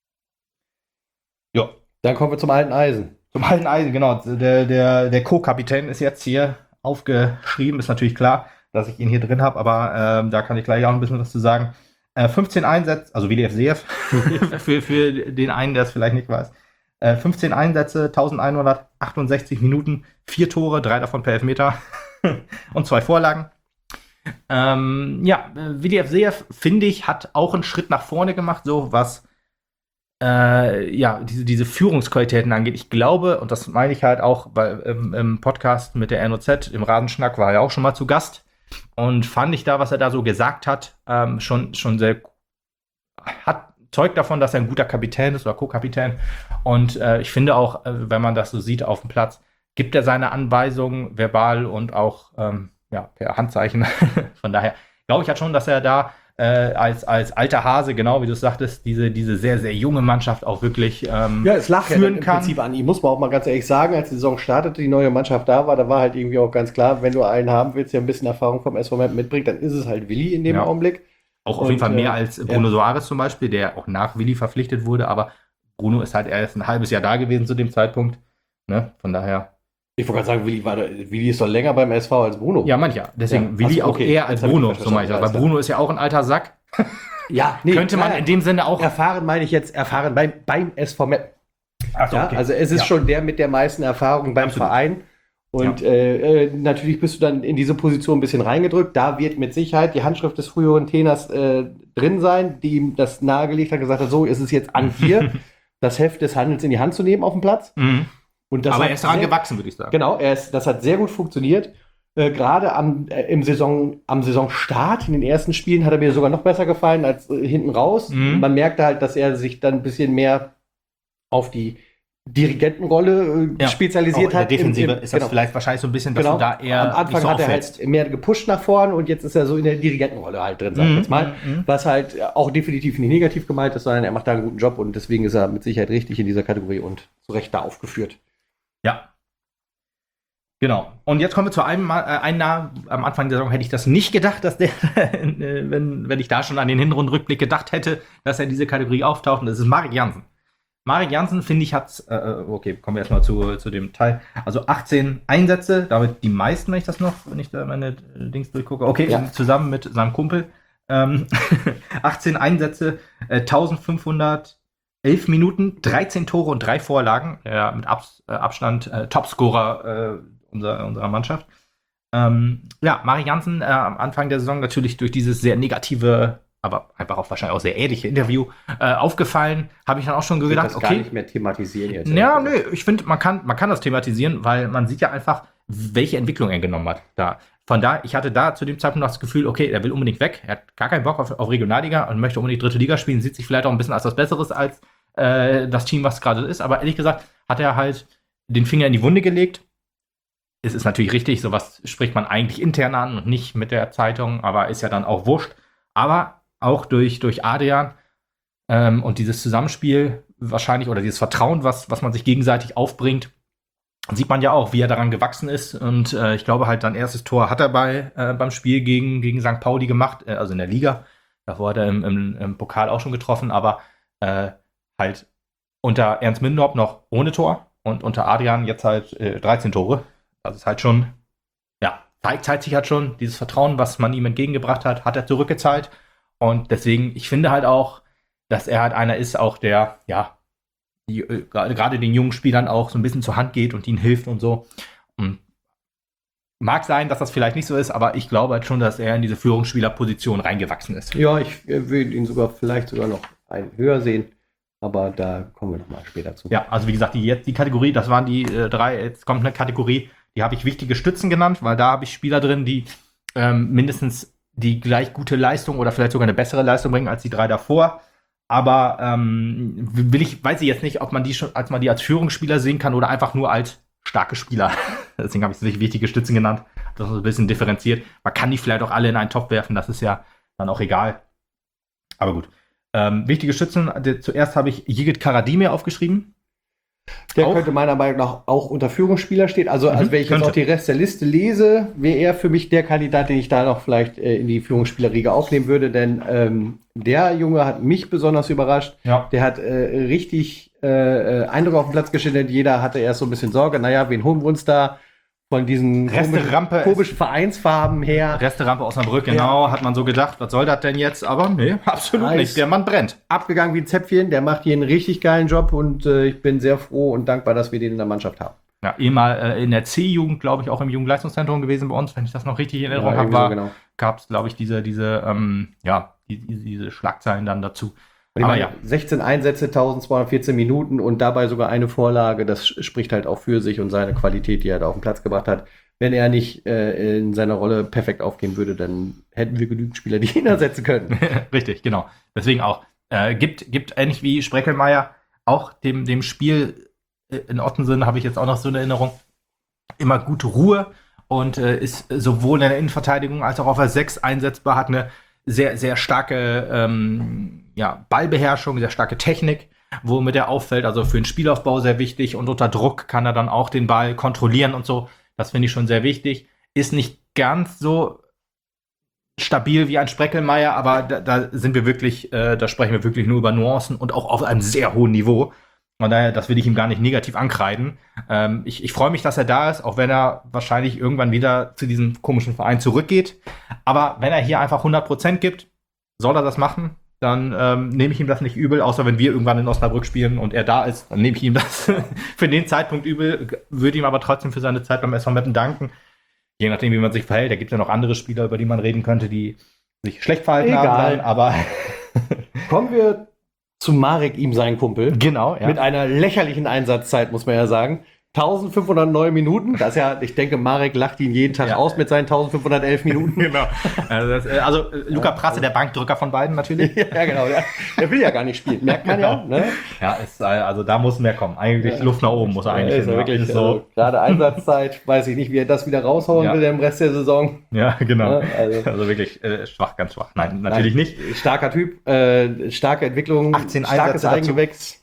Ja, dann kommen wir zum alten Eisen.
Zum alten Eisen, genau. Der, der, der Co-Kapitän ist jetzt hier aufgeschrieben. Ist natürlich klar, dass ich ihn hier drin habe, aber ähm, da kann ich gleich auch ein bisschen was zu sagen. Äh, fünfzehn Einsätze, also W D F S E F, für, für den einen, der es vielleicht nicht weiß. Äh, fünfzehn Einsätze, eintausendeinhundertachtundsechzig Minuten, vier Tore, drei davon per Elfmeter und zwei Vorlagen. Ähm, ja, W D F S E F, finde ich, hat auch einen Schritt nach vorne gemacht, so was Äh, ja, diese, diese Führungsqualitäten angeht. Ich glaube, und das meine ich halt auch bei, im, im Podcast mit der N O Z, im Rasenschnack war er auch schon mal zu Gast und fand ich da, was er da so gesagt hat, ähm, schon, schon sehr, hat zeugt davon, dass er ein guter Kapitän ist oder Co-Kapitän und äh, ich finde auch, äh, wenn man das so sieht auf dem Platz, gibt er seine Anweisungen verbal und auch ähm, ja, per Handzeichen. Von daher glaube ich halt schon, dass er da Äh, als, als alter Hase, genau wie du es sagtest, diese, diese sehr, sehr junge Mannschaft auch wirklich ähm,
ja, es lag
führen
ja im
kann.
Prinzip an ihm, muss man auch mal ganz ehrlich sagen, als die Saison startete, die neue Mannschaft da war, da war halt irgendwie auch ganz klar, wenn du einen haben willst, der ein bisschen Erfahrung vom S V Meppen mitbringt, dann ist es halt Willi in dem
ja.
Augenblick.
Auch auf
Und,
jeden Fall mehr
äh,
als Bruno ja. Soares zum Beispiel, der auch nach Willi verpflichtet wurde, aber Bruno ist halt erst ein halbes Jahr da gewesen zu dem Zeitpunkt. Ne? Von daher.
Ich wollte gerade sagen, Willi, war da, Willi ist doch länger beim S V als Bruno.
Ja, mancher. Deswegen
ja,
Willi
also,
auch
okay,
eher als Bruno, so meine ich das. Weil Bruno ist ja auch ein alter Sack.
Ja, nee,
könnte man in dem Sinne auch.
Erfahren meine ich jetzt, erfahren beim, beim S V Meppen.
So,
ja,
okay.
also es ist ja. schon der mit der meisten Erfahrung beim Absolut. Verein. Und ja. äh, natürlich bist du dann in diese Position ein bisschen reingedrückt. Da wird mit Sicherheit die Handschrift des früheren Trainers äh, drin sein, die ihm das nahegelegt hat, gesagt hat, so ist es jetzt an dir, das Heft des Handels in die Hand zu nehmen auf dem Platz.
Mhm.
Und das
Aber er ist daran
sehr,
gewachsen, würde ich sagen.
Genau, er ist, das hat sehr gut funktioniert. Äh, Gerade am, äh, im Saison, am Saisonstart, in den ersten Spielen, hat er mir sogar noch besser gefallen als äh, hinten raus.
Mhm.
Man merkte halt, dass er sich dann ein bisschen mehr auf die Dirigentenrolle äh,
ja,
spezialisiert
auch in
hat.
der Defensive
Im, im,
ist das
genau.
vielleicht wahrscheinlich so ein bisschen, dass
genau.
du da eher
am Anfang
so
hat er
auffällst.
halt mehr gepusht nach vorn und jetzt ist er so in der Dirigentenrolle halt drin, sag ich
Mhm,
jetzt mal.
mhm.
Was halt auch definitiv nicht negativ gemeint ist, sondern er macht da einen guten Job und deswegen ist er mit Sicherheit richtig in dieser Kategorie und zu Recht da aufgeführt.
Ja. Genau. Und jetzt kommen wir zu einem, äh, einem Namen. Am Anfang der Saison hätte ich das nicht gedacht, dass der, wenn, wenn ich da schon an den Hinrundenrückblick gedacht hätte, dass er in diese Kategorie auftaucht. Und das ist Marek Jansen. Marek Jansen, finde ich, hat, äh, okay, kommen wir erstmal zu, zu dem Teil. Also achtzehn Einsätze, damit die meisten, wenn ich das noch, wenn ich da meine Dings durchgucke. Okay, ja. Zusammen mit seinem Kumpel. Ähm, achtzehn Einsätze, äh, eintausendfünfhundertelf Minuten, dreizehn Tore und drei Vorlagen. Ja, mit Abs, äh, Abstand äh, Topscorer äh, unserer, unserer Mannschaft. Ähm, ja, Marek Jansen äh, am Anfang der Saison natürlich durch dieses sehr negative, aber einfach auch wahrscheinlich auch sehr ähnliche Interview äh, aufgefallen. Habe ich dann auch schon
ich
gedacht,
das
okay.
gar nicht mehr thematisieren jetzt.
Ja, nö, ich finde, man kann, man kann das thematisieren, weil man sieht ja einfach, welche Entwicklung er genommen hat. Da. Von da, ich hatte da zu dem Zeitpunkt noch das Gefühl, okay, er will unbedingt weg. Er hat gar keinen Bock auf, auf Regionalliga und möchte unbedingt dritte Liga spielen. Sieht sich vielleicht auch ein bisschen als was Besseres als äh, das Team, was gerade ist. Aber ehrlich gesagt hat er halt den Finger in die Wunde gelegt. Es ist natürlich richtig, sowas spricht man eigentlich intern an und nicht mit der Zeitung, aber ist ja dann auch wurscht. Aber auch durch, durch Adrian ähm, und dieses Zusammenspiel wahrscheinlich oder dieses Vertrauen, was, was man sich gegenseitig aufbringt, sieht man ja auch, wie er daran gewachsen ist. Und äh, ich glaube halt, sein erstes Tor hat er bei, äh, beim Spiel gegen, gegen Sankt Pauli gemacht, äh, also in der Liga. Davor hat er im, im, im Pokal auch schon getroffen, aber äh, halt unter Ernst Mindorp noch ohne Tor und unter Adrian jetzt halt äh, dreizehn Tore. Das ist halt schon, ja, zeigt, zeigt sich halt schon, dieses Vertrauen, was man ihm entgegengebracht hat, hat er zurückgezahlt. Und deswegen, ich finde halt auch, dass er halt einer ist, auch der, ja, die, äh, gerade den jungen Spielern auch so ein bisschen zur Hand geht und ihnen hilft und so. Und mag sein, dass das vielleicht nicht so ist, aber ich glaube halt schon, dass er in diese Führungsspielerposition reingewachsen ist.
Ja, ich äh, würde ihn sogar vielleicht sogar noch ein höher sehen. Aber da kommen wir nochmal später zu.
Ja, also wie gesagt, die, jetzt die Kategorie, das waren die äh, drei, jetzt kommt eine Kategorie, die habe ich wichtige Stützen genannt, weil da habe ich Spieler drin, die ähm, mindestens die gleich gute Leistung oder vielleicht sogar eine bessere Leistung bringen als die drei davor. Aber ähm, will ich, weiß ich jetzt nicht, ob man die schon, als man die als Führungsspieler sehen kann oder einfach nur als starke Spieler. Deswegen habe ich es wichtige Stützen genannt. Das ist ein bisschen differenziert. Man kann die vielleicht auch alle in einen Topf werfen, das ist ja dann auch egal. Aber gut. Ähm, wichtige Stützen, zuerst habe ich Yigit Karadimir aufgeschrieben.
Der auch? Könnte meiner Meinung nach auch unter Führungsspieler stehen. Also, mhm, also wenn ich könnte. jetzt auch die Rest der Liste lese, wäre er für mich der Kandidat, den ich da noch vielleicht äh, in die Führungsspielerriege aufnehmen würde. Denn ähm, der Junge hat mich besonders überrascht. Ja. Der hat äh, richtig äh, Eindruck auf den Platz gestellt. Jeder hatte erst so ein bisschen Sorge. Naja, wen holen wir uns da? Von diesen
Resterampe
komischen, komischen Vereinsfarben her.
Resterampe Osnabrück, genau, ja. Hat man so gedacht, was soll das denn jetzt? Aber nee, absolut ja, nicht. Der Mann brennt.
Abgegangen wie ein Zäpfchen, der macht hier einen richtig geilen Job und äh, ich bin sehr froh und dankbar, dass wir den in der Mannschaft haben.
Ja, ehemal äh, in der C-Jugend, glaube ich, auch im Jugendleistungszentrum gewesen bei uns, wenn ich das noch richtig in Erinnerung ja, habe, war, so genau. Gab es, glaube ich, diese, diese, ähm, ja, die, diese Schlagzeilen dann dazu.
Aber meine, ja. sechzehn Einsätze, eintausendzweihundertvierzehn Minuten und dabei sogar eine Vorlage, das spricht halt auch für sich und seine Qualität, die er da auf den Platz gebracht hat. Wenn er nicht äh, in seiner Rolle perfekt aufgehen würde, dann hätten wir genügend Spieler, die ihn ersetzen können.
Richtig, genau. Deswegen auch. Äh, gibt, gibt ähnlich wie Spreckelmeier auch dem, dem Spiel äh, in Ottensen, habe ich jetzt auch noch so eine Erinnerung, immer gute Ruhe und äh, ist sowohl in der Innenverteidigung als auch auf der sechs einsetzbar, hat eine sehr, sehr starke ähm, ja, Ballbeherrschung, sehr starke Technik, womit er auffällt, also für den Spielaufbau sehr wichtig und unter Druck kann er dann auch den Ball kontrollieren und so. Das finde ich schon sehr wichtig. Ist nicht ganz so stabil wie ein Spreckelmeier, aber da, da sind wir wirklich, äh, da sprechen wir wirklich nur über Nuancen und auch auf einem sehr hohen Niveau. Von daher, das will ich ihm gar nicht negativ ankreiden. Ähm, ich ich freue mich, dass er da ist, auch wenn er wahrscheinlich irgendwann wieder zu diesem komischen Verein zurückgeht. Aber wenn er hier einfach hundert Prozent gibt, soll er das machen. Dann ähm, nehme ich ihm das nicht übel, außer wenn wir irgendwann in Osnabrück spielen und er da ist, dann nehme ich ihm das für den Zeitpunkt übel, würde ihm aber trotzdem für seine Zeit beim S V Meppen danken. Je nachdem, wie man sich verhält. Da gibt es ja noch andere Spieler, über die man reden könnte, die sich schlecht verhalten
Egal.
haben. Dann, aber
kommen wir zu Marek, ihm sein Kumpel.
Genau, ja.
Mit einer lächerlichen Einsatzzeit, muss man ja sagen. eintausendfünfhundertneun Minuten. Das ist ja, ich denke, Marek lacht ihn jeden Tag ja. aus mit seinen eintausendfünfhundertelf Minuten.
Genau. Also, das, also Luca ja, Prasse, also, der Bankdrücker von beiden natürlich.
Ja, genau. Der, der will ja gar nicht spielen. Merkt man genau. ja. Ne?
Ja, ist, also da muss mehr kommen. Eigentlich ja. Luft nach oben muss er eigentlich.
Ist ja wirklich ist so. Also, gerade Einsatzzeit, weiß ich nicht, wie er das wieder raushauen ja. will im Rest der Saison.
Ja, genau. Ja, also, also wirklich äh, schwach, ganz schwach. Nein, natürlich Nein, nicht.
Starker Typ, äh, starke Entwicklung,
achtzehn
starkes
Einsätze
Eigengewächs.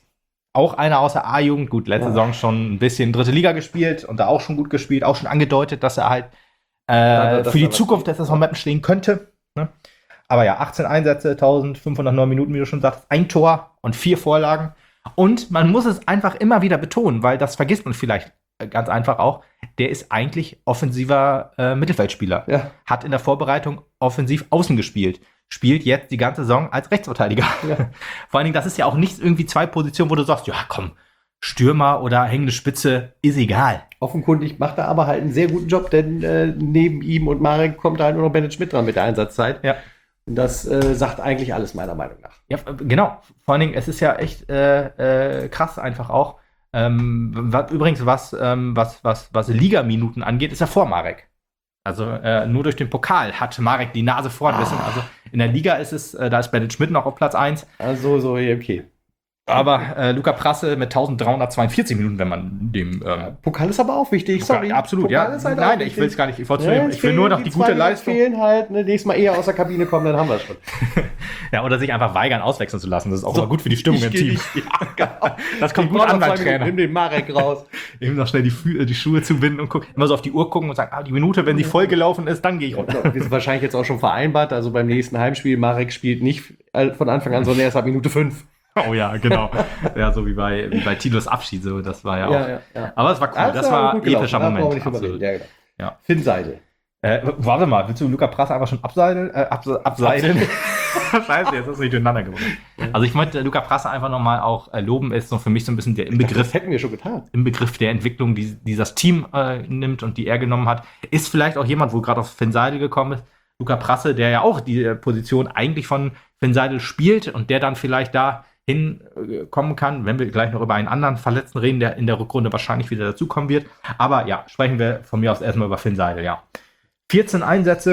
auch einer aus der A-Jugend, gut, letzte ja. Saison schon ein bisschen dritte Liga gespielt und da auch schon gut gespielt, auch schon angedeutet, dass er halt äh, ja, für die Zukunft des S V Meppen stehen könnte. Ne? Aber ja, achtzehn Einsätze, eintausendfünfhundertneun Minuten, wie du schon sagst, ein Tor und vier Vorlagen. Und man muss es einfach immer wieder betonen, weil das vergisst man vielleicht ganz einfach auch, der ist eigentlich offensiver äh, Mittelfeldspieler. Ja. Hat in der Vorbereitung offensiv außen gespielt. Spielt jetzt die ganze Saison als Rechtsverteidiger. Ja. Vor allen Dingen, das ist ja auch nicht irgendwie zwei Positionen, wo du sagst, ja komm, Stürmer oder hängende Spitze, ist egal.
Offenkundig macht er aber halt einen sehr guten Job, denn äh, neben ihm und Marek kommt da halt nur noch Bennett Schmidt dran mit der Einsatzzeit. Ja. Und das äh, sagt eigentlich alles, meiner Meinung nach.
Ja, genau. Vor allen Dingen, es ist ja echt äh, äh, krass einfach auch. Ähm, was, übrigens, was, ähm, was, was, was Ligaminuten angeht, ist er vor Marek. Also äh, nur durch den Pokal hat Marek die Nase vorn. Ah. Also in der Liga ist es, äh, da ist Bennett Schmidt noch auf Platz eins.
Also so, okay.
Aber äh, Luca Prasse mit eintausenddreihundertzweiundvierzig Minuten, wenn man dem. Ähm,
Pokal ist aber auch wichtig,
Pokal, sorry. Absolut,
Pokal
ja.
Ist halt
Nein, ich will es gar nicht. Ich, ja, ich will nur noch die, die gute Leistung.
Fehlen halt, ne, nächstes Mal eher aus der Kabine kommen, dann haben wir es schon.
Ja, oder sich einfach weigern, auswechseln zu lassen. Das ist auch so, immer gut für die Stimmung im Team.
Nicht, ja, genau.
Das kommt gut an beim Trainer.
Nimm den Marek raus.
Eben noch schnell die, Fü- die Schuhe zubinden und gucken, immer so auf die Uhr gucken und sagen, ah, die Minute, wenn sie voll gelaufen ist, dann gehe ich runter.
Ja, wir sind wahrscheinlich jetzt auch schon vereinbart. Also beim nächsten Heimspiel, Marek spielt nicht von Anfang an, sondern erst ab Minute fünf.
Oh ja, genau. Ja, so wie bei, wie bei Tilos Abschied, so, das war ja auch.
Ja, ja, ja.
Aber es war cool, das, das war ein epischer Moment.
Ja, genau. Ja. Finn Seidel.
Äh, warte mal, willst du Luca Prasse einfach schon abseideln? Äh, abs- abseideln? Scheiße, jetzt ist es nicht durcheinander geworden. Ja. Also ich möchte Luca Prasse einfach nochmal auch äh, loben, ist so für mich so ein bisschen der Inbegriff.
Das hätten wir schon getan.
Inbegriff der Entwicklung, die, die das Team äh, nimmt und die er genommen hat. Ist vielleicht auch jemand, wo gerade auf Finn Seidel gekommen ist. Luca Prasse, der ja auch die Position eigentlich von Finn Seidel spielt und der dann vielleicht da hinkommen kann, wenn wir gleich noch über einen anderen Verletzten reden, der in der Rückrunde wahrscheinlich wieder dazukommen wird. Aber ja, sprechen wir von mir aus erstmal über Finn Seidel, ja. vierzehn Einsätze,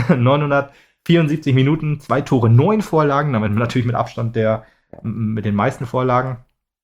neunhundertvierundsiebzig Minuten, zwei Tore, neun Vorlagen, damit natürlich mit Abstand der mit den meisten Vorlagen.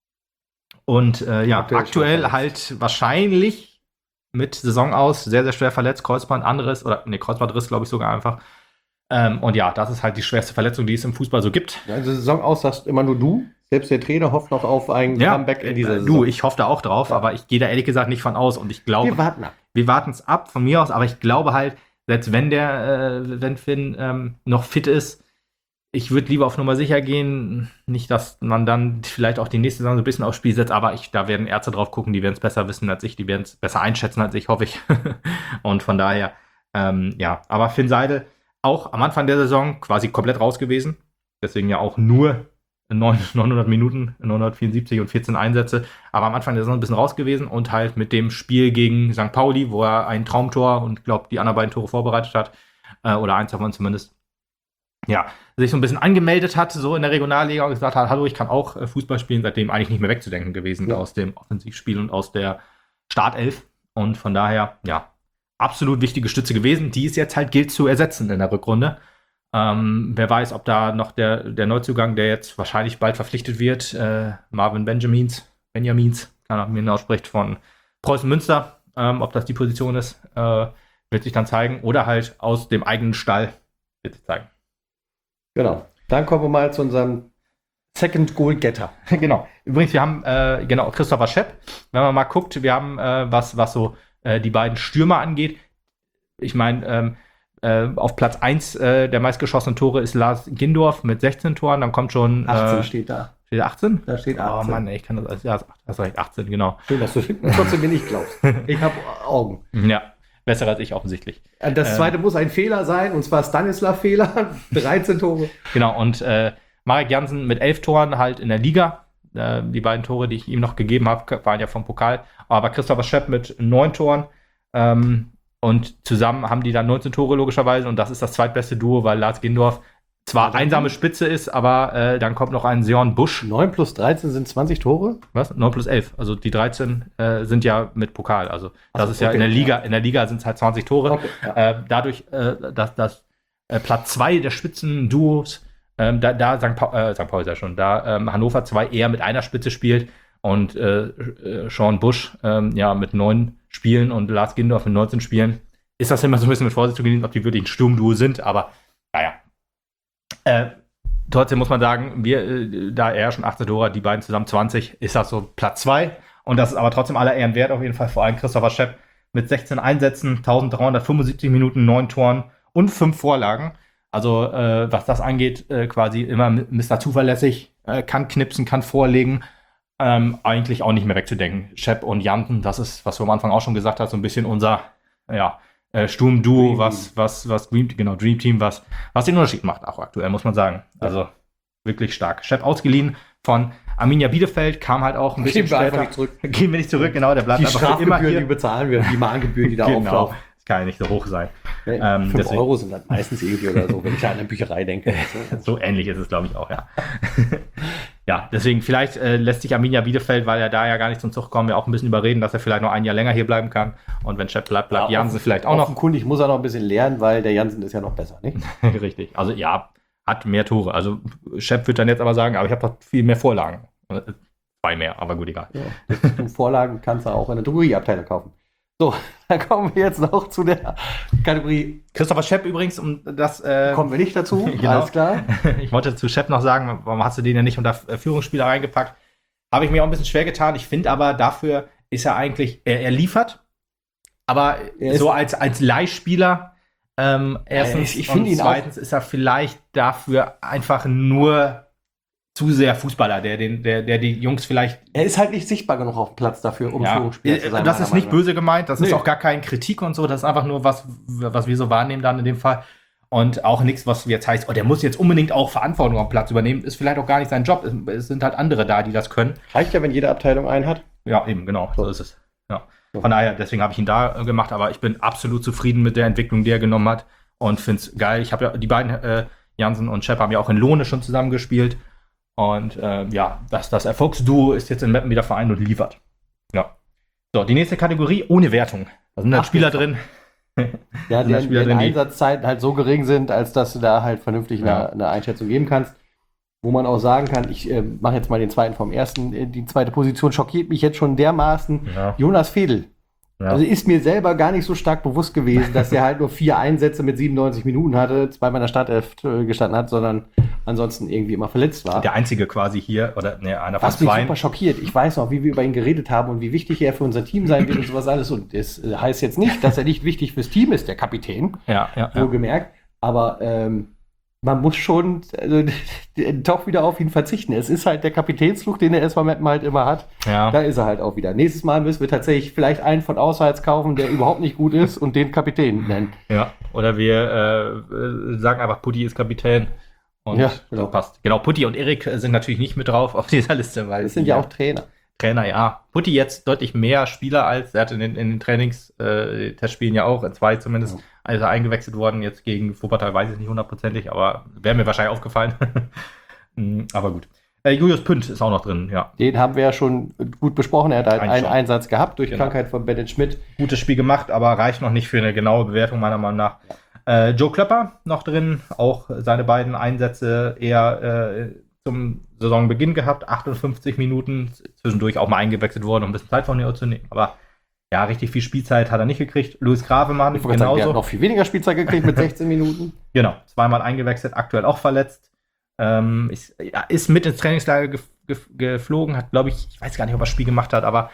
Und äh, ja, aktuell, aktuell halt wahrscheinlich mit Saison aus, sehr, sehr schwer verletzt, Kreuzband, anderes, oder ne, Kreuzbandriss, glaube ich sogar einfach. Ähm, und ja, das ist halt die schwerste Verletzung, die es im Fußball so gibt.
Also Saison aus sagst immer nur du. Selbst der Trainer hofft noch auf ein
ja,
Comeback in dieser
äh,
Saison.
Du, ich hoffe da auch drauf, ja. Aber ich gehe da ehrlich gesagt nicht von aus. Und ich glaube,
wir warten ab.
Wir warten es ab von mir aus, aber ich glaube halt, selbst wenn der, äh, wenn Finn ähm, noch fit ist, ich würde lieber auf Nummer sicher gehen. Nicht, dass man dann vielleicht auch die nächste Saison so ein bisschen aufs Spiel setzt, aber ich, da werden Ärzte drauf gucken, die werden es besser wissen als ich, die werden es besser einschätzen als ich, hoffe ich. Und von daher, ähm, ja, aber Finn Seidel auch am Anfang der Saison quasi komplett raus gewesen. Deswegen ja auch nur neunhundert Minuten, neunhundertvierundsiebzig und vierzehn Einsätze. Aber am Anfang der Saison ein bisschen raus gewesen und halt mit dem Spiel gegen Sankt Pauli, wo er ein Traumtor und glaube die anderen beiden Tore vorbereitet hat, äh, oder eins davon zumindest, ja, sich so ein bisschen angemeldet hat, so in der Regionalliga und gesagt hat, hallo, ich kann auch äh, Fußball spielen, seitdem eigentlich nicht mehr wegzudenken gewesen, ja. Aus dem Offensivspiel und aus der Startelf. Und von daher, ja, absolut wichtige Stütze gewesen, die es jetzt halt gilt zu ersetzen in der Rückrunde. Ähm, wer weiß, ob da noch der, der Neuzugang, der jetzt wahrscheinlich bald verpflichtet wird, äh, Marvin Benjamins, Benjamins, kann er mir ausspricht, von Preußen Münster, ähm, ob das die Position ist, äh, wird sich dann zeigen. Oder halt aus dem eigenen Stall wird sich zeigen.
Genau. Dann kommen wir mal zu unserem Second Goal Getter.
Genau. Übrigens, wir haben, äh, genau, Christopher Schepp. Wenn man mal guckt, wir haben, äh, was, was so äh, die beiden Stürmer angeht. Ich meine, ähm, äh, auf Platz eins äh, der meistgeschossenen Tore ist Lars Gindorf mit sechzehn Toren. Dann kommt schon. Äh,
achtzehn steht da.
Steht achtzehn?
Da steht achtzehn.
Oh Mann, ey, ich kann das als. Ja, hast recht, achtzehn, genau.
Schön, dass du trotzdem mir nicht glaubst. Ich habe Augen.
Ja. Besser als ich offensichtlich.
Das zweite ähm, muss ein Fehler sein, und zwar Stanislav-Fehler. dreizehn Tore.
Genau, und äh, Marek Jansen mit elf Toren halt in der Liga. Äh, die beiden Tore, die ich ihm noch gegeben habe, waren ja vom Pokal. Aber Christopher Schepp mit neun Toren. Ähm, und zusammen haben die dann neunzehn Tore logischerweise. Und das ist das zweitbeste Duo, weil Lars Gindorf zwar einsame Spitze ist, aber äh, dann kommt noch ein Sean Busch.
neun plus dreizehn sind zwanzig Tore?
Was? neun plus elf. Also die dreizehn äh, sind ja mit Pokal. Also das also, ist ja okay, in der Liga, ja. In der Liga sind es halt zwanzig Tore. Okay, ja. äh, dadurch, äh, dass das äh, Platz zwei der Spitzenduos, äh, da, da Sankt Paul, äh, Sankt Paul ist ja schon, da ähm, Hannover zwei eher mit einer Spitze spielt und äh, äh, Sean Busch äh, ja mit neun Spielen und Lars Gindorf mit neunzehn Spielen, ist das immer so ein bisschen mit Vorsicht zu genießen, ob die wirklich ein Sturmduo sind, aber naja. Äh, trotzdem muss man sagen, wir, äh, da er schon achtzehn Tore hat, die beiden zusammen zwanzig, ist das so Platz zwei. Und das ist aber trotzdem aller Ehren wert auf jeden Fall. Vor allem Christopher Schepp mit sechzehn Einsätzen, eintausenddreihundertfünfundsiebzig Minuten, neun Toren und fünf Vorlagen. Also äh, was das angeht, äh, quasi immer Mister Zuverlässig, äh, kann knipsen, kann vorlegen. Ähm, eigentlich auch nicht mehr wegzudenken. Schepp und Janten, das ist, was du am Anfang auch schon gesagt hast, so ein bisschen unser ja, äh, Sturm-Duo, was, was, was Dream, genau, Dream Team, was, was den Unterschied macht, auch aktuell, muss man sagen. Also wirklich stark. Schepp ausgeliehen von Arminia Bielefeld, kam halt auch ein bisschen
Gehen wir
später.
einfach nicht zurück.
Gehen wir nicht zurück, genau, der bleibt
Die
einfach für immer
Strafgebühren,
hier.
die bezahlen wir, die Mahngebühren, die da
Genau.
auftauchen.
Das kann ja nicht so hoch sein.
Ja,
Ähm,
fünf
deswegen-
Euro sind das meistens irgendwie oder so, wenn ich an eine Bücherei denke.
So ähnlich ist es, glaube ich, auch, ja. Ja, deswegen, vielleicht äh, lässt sich Arminia Bielefeld, weil er da ja gar nicht zum Zug kommt, ja auch ein bisschen überreden, dass er vielleicht noch ein Jahr länger hier bleiben kann. Und wenn Schepp bleibt, bleibt
Ja,
Jansen
offen-
vielleicht auch noch.
Offenkundig muss er noch ein bisschen lernen, weil der Jansen ist ja noch besser, nicht?
Richtig. Also ja, hat mehr Tore. Also Schepp wird dann jetzt aber sagen, aber ich habe doch viel mehr Vorlagen. Äh, Zwei mehr, aber gut, egal.
Ja. Du Vorlagen kannst du auch in der Drogerieabteilung kaufen. So, dann kommen wir jetzt noch zu der Kategorie.
Christopher Schepp übrigens, um das äh,
Kommen wir nicht dazu,
Genau.
alles klar.
ich wollte zu Schepp noch sagen, warum hast du den ja nicht unter äh, Führungsspieler reingepackt? Habe ich mir auch ein bisschen schwer getan. Ich finde aber, dafür ist er eigentlich, er, er liefert, aber
Er ist-
so als, als Leihspieler, ähm, erstens,
ich finde
und
ihn auch-
zweitens ist er vielleicht dafür einfach nur zu sehr Fußballer, der, den, der, der die Jungs vielleicht.
Er ist halt nicht sichtbar genug auf dem Platz dafür, um
Ja,
Führungsspieler zu sein.
das ist
meiner
nicht
Meinung
böse gemeint, das ist
Nee.
auch gar keine Kritik und so, das ist einfach nur was, was wir so wahrnehmen dann in dem Fall. Und auch nichts, was jetzt heißt, oh, der muss jetzt unbedingt auch Verantwortung am Platz übernehmen, ist vielleicht auch gar nicht sein Job. Es, es sind halt andere da, die das können.
nach. Reicht ja, wenn jede Abteilung einen hat.
Ja, eben, genau, so,
So.
ist es. Ja.
So.
Von daher, deswegen habe ich ihn da äh, gemacht, aber ich bin absolut zufrieden mit der Entwicklung, die er genommen hat und finde es geil. Ich habe ja, die beiden, äh, Jansen und Schepp, haben ja auch in Lohne schon zusammen gespielt. Und äh, ja, das, das Erfolgsduo ist jetzt in Meppen wieder vereint und liefert. Ja. So, die nächste Kategorie, ohne Wertung. Da sind halt
Ach,
Spieler
jetzt
drin.
Ja,
sind da
deren,
Spieler
deren
drin, die-
Einsatzzeiten halt so gering sind, als dass du da halt vernünftig
Ja.
eine, eine Einschätzung geben kannst. Wo man auch sagen kann, ich äh, mache jetzt mal den zweiten vom ersten. Äh, Die zweite Position schockiert mich jetzt schon dermaßen.
Ja.
Jonas Fedel.
Ja.
Also ist mir selber gar nicht so stark bewusst gewesen, dass er halt nur vier Einsätze mit siebenundneunzig Minuten hatte, zweimal in der Startelf äh, gestanden hat, sondern ansonsten irgendwie immer verletzt war.
Der einzige quasi hier, oder ne, einer von
Was mich
zwei.
super schockiert. Ich weiß noch, wie wir über ihn geredet haben und wie wichtig er für unser Team sein wird und sowas alles. Und es äh, heißt jetzt nicht, dass er nicht wichtig fürs Team ist, der Kapitän,
Ja, ja, ja.
wohlgemerkt. Aber ähm, man muss schon also, doch wieder auf ihn verzichten. Es ist halt der Kapitänsfluch, den der S V Meppen halt immer hat.
ja.
Da ist er halt auch wieder. Nächstes Mal müssen wir tatsächlich vielleicht einen von auswärts kaufen, der überhaupt nicht gut ist und den Kapitän nennen.
Ja, oder wir äh, äh, sagen einfach, Putti ist Kapitän. Und
Ja,
so
genau.
passt. Genau, Putti und Erik sind natürlich nicht mit drauf auf dieser Liste, weil
Das sind ja auch Trainer.
Trainer, ja. Putti jetzt deutlich mehr Spieler als, er hat in den, in den Trainings, äh, Testspielen ja auch, in zwei zumindest,
Ja.
also eingewechselt worden, jetzt gegen Wuppertal weiß ich es nicht hundertprozentig, aber wäre mir wahrscheinlich aufgefallen. Mm, aber gut. Äh, Julius Pünd ist auch noch drin, ja.
Den haben wir ja schon gut besprochen. Er hat halt
Ein
einen
schon.
Einsatz gehabt durch
Genau.
Krankheit von Bennett Schmidt.
Gutes Spiel gemacht, aber reicht noch nicht für eine genaue Bewertung meiner Meinung nach. Äh, Joe Klöpper noch drin, auch seine beiden Einsätze eher äh, zum Saisonbeginn gehabt, achtundfünfzig Minuten, zwischendurch auch mal eingewechselt worden, um ein bisschen Zeit von ihr zu nehmen, aber ja, richtig viel Spielzeit hat er nicht gekriegt. Luis Gravemann
Ich wollte sagen, der hat
genauso,
noch viel weniger Spielzeit gekriegt mit sechzehn Minuten.
genau, zweimal eingewechselt, aktuell auch verletzt, ähm, ist, ja, ist mit ins Trainingslager gef gef geflogen, hat, glaube ich, ich weiß gar nicht, ob er das Spiel gemacht hat, aber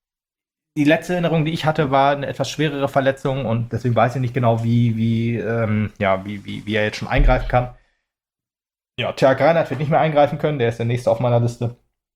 die letzte Erinnerung, die ich hatte, war eine etwas schwerere Verletzung und deswegen weiß ich nicht genau, wie, wie, ähm, ja, wie, wie, wie er jetzt schon eingreifen kann. Ja, Tjag Reinhardt wird nicht mehr eingreifen können, der ist der nächste auf meiner Liste.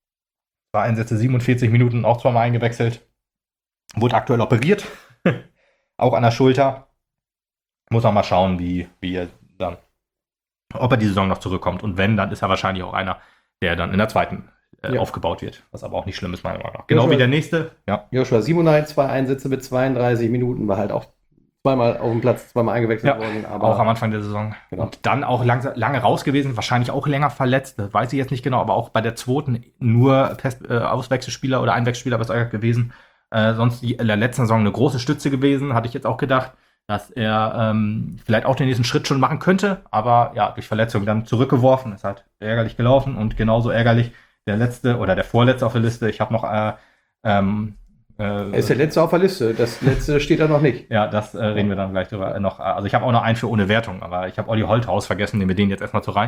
War Einsätze siebenundvierzig Minuten, auch zweimal eingewechselt. Wurde aktuell operiert, auch an der Schulter. Muss man mal schauen, wie, wie er dann, ob er die Saison noch zurückkommt. Und wenn, dann ist er wahrscheinlich auch einer, der dann in der zweiten äh,
Ja.
aufgebaut wird. Was aber auch nicht schlimm ist, meiner Meinung nach. Genau
Ja,
wie der nächste. Ja.
Joshua Simonai, zwei Einsätze mit zweiunddreißig Minuten, war halt auch zweimal auf dem Platz, zweimal eingewechselt
Ja,
worden. Aber
auch am Anfang der Saison.
Genau.
Und dann auch langsam, lange raus gewesen, wahrscheinlich auch länger verletzt, das weiß ich jetzt nicht genau, aber auch bei der zweiten nur Test, äh, Auswechselspieler oder Einwechselspieler was gewesen. Äh, sonst die, in der letzten Saison eine große Stütze gewesen, hatte ich jetzt auch gedacht, dass er ähm, vielleicht auch den nächsten Schritt schon machen könnte, aber ja, durch Verletzung dann zurückgeworfen, ist halt ärgerlich gelaufen und genauso ärgerlich der letzte oder der vorletzte auf der Liste. Ich habe noch äh, ähm,
er ist der letzte auf der Liste. Das letzte steht da noch nicht.
ja, das äh, reden wir dann gleich drüber. Äh, noch, also ich habe auch noch einen für ohne Wertung, aber ich habe Olli Holthaus vergessen, nehmen wir den jetzt erstmal so rein.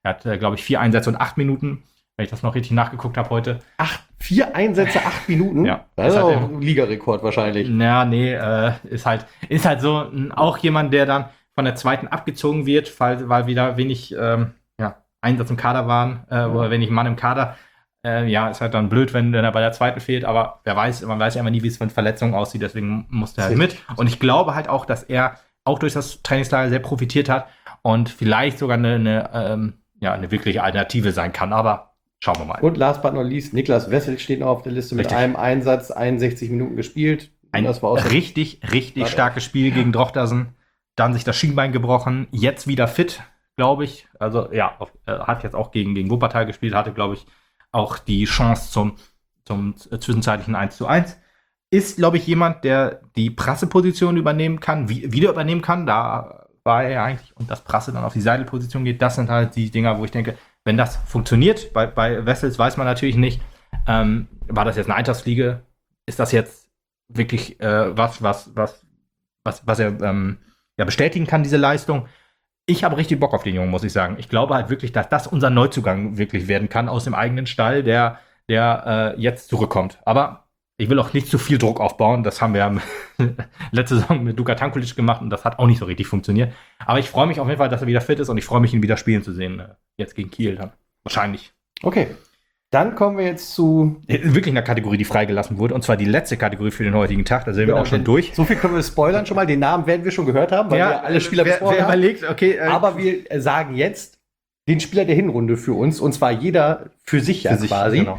Er hat, äh, glaube ich, vier Einsätze und acht Minuten, wenn ich das noch richtig nachgeguckt habe heute.
Acht, vier Einsätze, acht Minuten?
Ja.
Das ist
halt
auch ein Ligarekord wahrscheinlich.
Ja, nee, äh, ist halt, ist halt so n, auch jemand, der dann von der zweiten abgezogen wird, weil, weil wieder wenig ähm, ja, Einsatz im Kader waren, äh, ja. oder wenig Mann im Kader. Äh, ja, ist halt dann blöd, wenn er bei der zweiten fehlt, aber wer weiß, man weiß ja immer nie, wie es mit Verletzungen aussieht, deswegen musste er halt mit. Und ich glaube halt auch, dass er auch durch das Trainingslager sehr profitiert hat und vielleicht sogar eine, eine, ähm, ja, eine wirkliche Alternative sein kann, aber schauen wir mal.
Und last but not least, Niklas Wessel steht noch auf der Liste mit
Richtig.
einem Einsatz, einundsechzig Minuten gespielt.
Ein
das war auch
richtig, richtig starkes Spiel gegen Drochtersen. Dann sich das Schienbein gebrochen, jetzt wieder fit, glaube ich. Also ja, auf, äh, hat jetzt auch gegen, gegen Wuppertal gespielt, hatte, glaube ich, auch die Chance zum, zum äh, zwischenzeitlichen eins zu eins. Ist, glaube ich, jemand, der die Prasseposition übernehmen kann, wie, wieder übernehmen kann. Da war er ja eigentlich, und das Prasse dann auf die Seidelposition geht. Das sind halt die Dinger, wo ich denke, wenn das funktioniert, bei, bei Wessels weiß man natürlich nicht, ähm, war das jetzt eine Eintagsfliege? Ist das jetzt wirklich äh, was, was, was, was, was er ähm, ja, bestätigen kann, diese Leistung? Ich habe richtig Bock auf den Jungen, muss ich sagen. Ich glaube halt wirklich, dass das unser Neuzugang wirklich werden kann aus dem eigenen Stall, der, der äh, jetzt zurückkommt. Aber ich will auch nicht zu viel Druck aufbauen. Das haben wir ja letzte Saison mit Luka Tankulic gemacht und das hat auch nicht so richtig funktioniert. Aber ich freue mich auf jeden Fall, dass er wieder fit ist und ich freue mich, ihn wieder spielen zu sehen. Jetzt gegen Kiel dann. Wahrscheinlich.
Okay. Dann kommen wir jetzt zu
wirklich einer Kategorie, die freigelassen wurde. Und zwar die letzte Kategorie für den heutigen Tag. Da sind wir auch schon durch.
So viel können wir spoilern schon mal. Den Namen werden wir schon gehört haben, weil
ja,
wir alle Spieler
wer,
besprochen
wer
haben.
überlegt, okay, äh,
Aber wir sagen jetzt den Spieler der Hinrunde für uns. Und zwar jeder für sich ja
sich,
quasi.
Genau.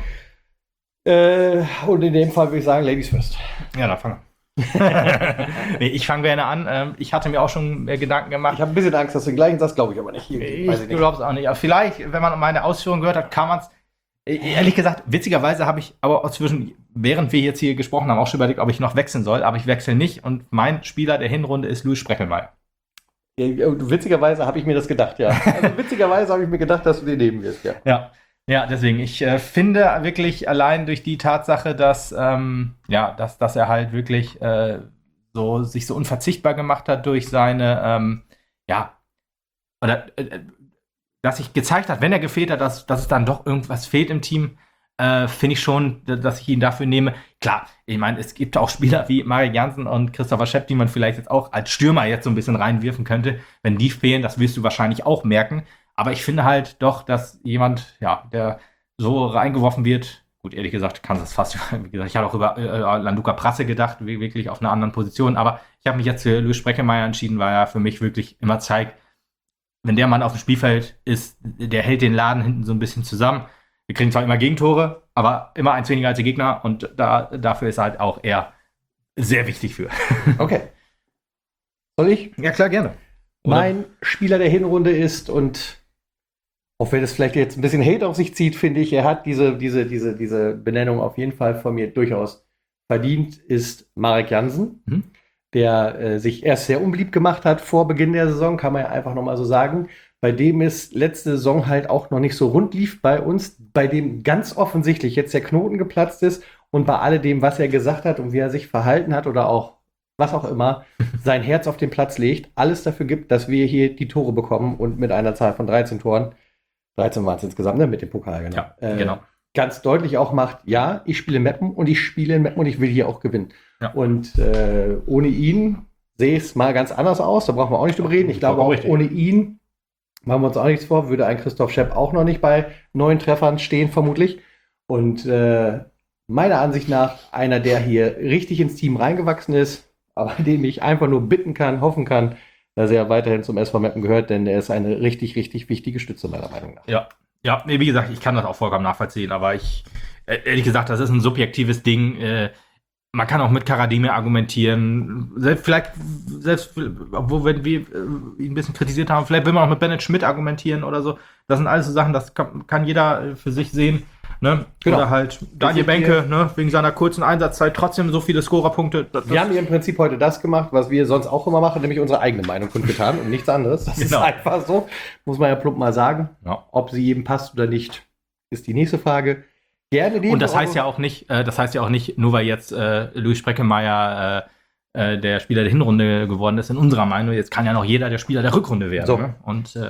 Äh, und in dem Fall würde ich sagen, Ladies first.
Ja, dann fangen wir. Nee, ich fange gerne an. Ähm, ich hatte mir auch schon mehr Gedanken gemacht.
Ich habe ein bisschen Angst, dass du den gleichen sagst, glaube ich aber nicht.
Ich, ich glaube es auch nicht. Aber vielleicht, wenn man meine Ausführungen gehört hat, kann man es. Ehrlich gesagt, witzigerweise habe ich aber auch zwischen, während wir jetzt hier gesprochen haben, auch schon überlegt, ob ich noch wechseln soll. Aber ich wechsle nicht. Und mein Spieler der Hinrunde ist Louis Spreckelmeier.
Ja, witzigerweise habe ich mir das gedacht, ja. Also witzigerweise habe ich mir gedacht, dass du den nehmen wirst, ja.
Ja. Ja, deswegen, ich äh, finde wirklich allein durch die Tatsache, dass, ähm, ja, dass, dass er halt wirklich äh, so, sich so unverzichtbar gemacht hat durch seine, ähm, ja, oder äh, dass sich gezeigt hat, wenn er gefehlt hat, dass, dass es dann doch irgendwas fehlt im Team, äh, finde ich schon, dass ich ihn dafür nehme. Klar, ich meine, es gibt auch Spieler wie Marek Jansen und Christopher Schepp, die man vielleicht jetzt auch als Stürmer jetzt so ein bisschen reinwirfen könnte. Wenn die fehlen, das wirst du wahrscheinlich auch merken. Aber ich finde halt doch, dass jemand, ja, der so reingeworfen wird, gut, ehrlich gesagt, kann das fast, wie gesagt, ich habe auch über äh, Landuka Prasse gedacht, wirklich auf einer anderen Position, aber ich habe mich jetzt für Louis Spreckelmeier entschieden, weil er für mich wirklich immer zeigt, wenn der Mann auf dem Spielfeld ist, der hält den Laden hinten so ein bisschen zusammen. Wir kriegen zwar immer Gegentore, aber immer eins weniger als die Gegner und da, dafür ist halt auch er sehr wichtig für.
Okay. Soll ich?
Ja, klar, gerne.
Oder? Mein Spieler der Hinrunde ist, und auch wenn es vielleicht jetzt ein bisschen Hate auf sich zieht, finde ich, er hat diese, diese, diese, diese Benennung auf jeden Fall von mir durchaus verdient, ist Marek Jansen, mhm. der äh, sich erst sehr unbeliebt gemacht hat vor Beginn der Saison, kann man ja einfach nochmal so sagen, bei dem es letzte Saison halt auch noch nicht so rund lief bei uns, bei dem ganz offensichtlich jetzt der Knoten geplatzt ist und bei alledem, was er gesagt hat und wie er sich verhalten hat oder auch was auch immer, sein Herz auf den Platz legt, alles dafür gibt, dass wir hier die Tore bekommen und mit einer Zahl von dreizehn Toren, dreizehn waren es insgesamt, ne, mit dem Pokal, genau.
Ja,
äh,
genau.
Ganz deutlich auch macht, ja, ich spiele Meppen und ich spiele in Meppen und ich will hier auch gewinnen. Ja. Und äh, ohne ihn sehe es mal ganz anders aus, da brauchen wir auch nicht drüber reden. Ich glaube auch, ohne ihn, machen wir uns auch nichts vor, würde ein Christoph Schepp auch noch nicht bei neun Treffern stehen, vermutlich. Und äh, meiner Ansicht nach einer, der hier richtig ins Team reingewachsen ist, aber dem ich einfach nur bitten kann, hoffen kann, dass er weiterhin zum S V Meppen gehört, denn er ist eine richtig, richtig wichtige Stütze, meiner Meinung nach.
Ja, ja, nee, wie gesagt, ich kann das auch vollkommen nachvollziehen, aber ich, ehrlich gesagt, das ist ein subjektives Ding. Äh, man kann auch mit Karademir argumentieren, selbst vielleicht, selbst, obwohl wenn wir äh, ihn ein bisschen kritisiert haben, vielleicht will man auch mit Bennett Schmidt argumentieren oder so. Das sind alles so Sachen, das kann, kann jeder für sich sehen. Ne?
Genau.
Oder halt Daniel Benke, ne? Wegen seiner kurzen Einsatzzeit trotzdem so viele Scorerpunkte.
Wir haben hier im Prinzip heute das gemacht, was wir sonst auch immer machen, nämlich unsere eigene Meinung kundgetan und nichts anderes. Das genau. ist einfach so, muss man ja plump mal sagen. Ja. Ob sie jedem passt oder nicht, ist die nächste Frage. Gerne
und das heißt ja auch nicht, äh, das heißt ja auch nicht, nur weil jetzt äh, Louis Spreckelmeier äh, äh, der Spieler der Hinrunde geworden ist, in unserer Meinung, jetzt kann ja noch jeder der Spieler der Rückrunde werden. So. Ne? Und äh,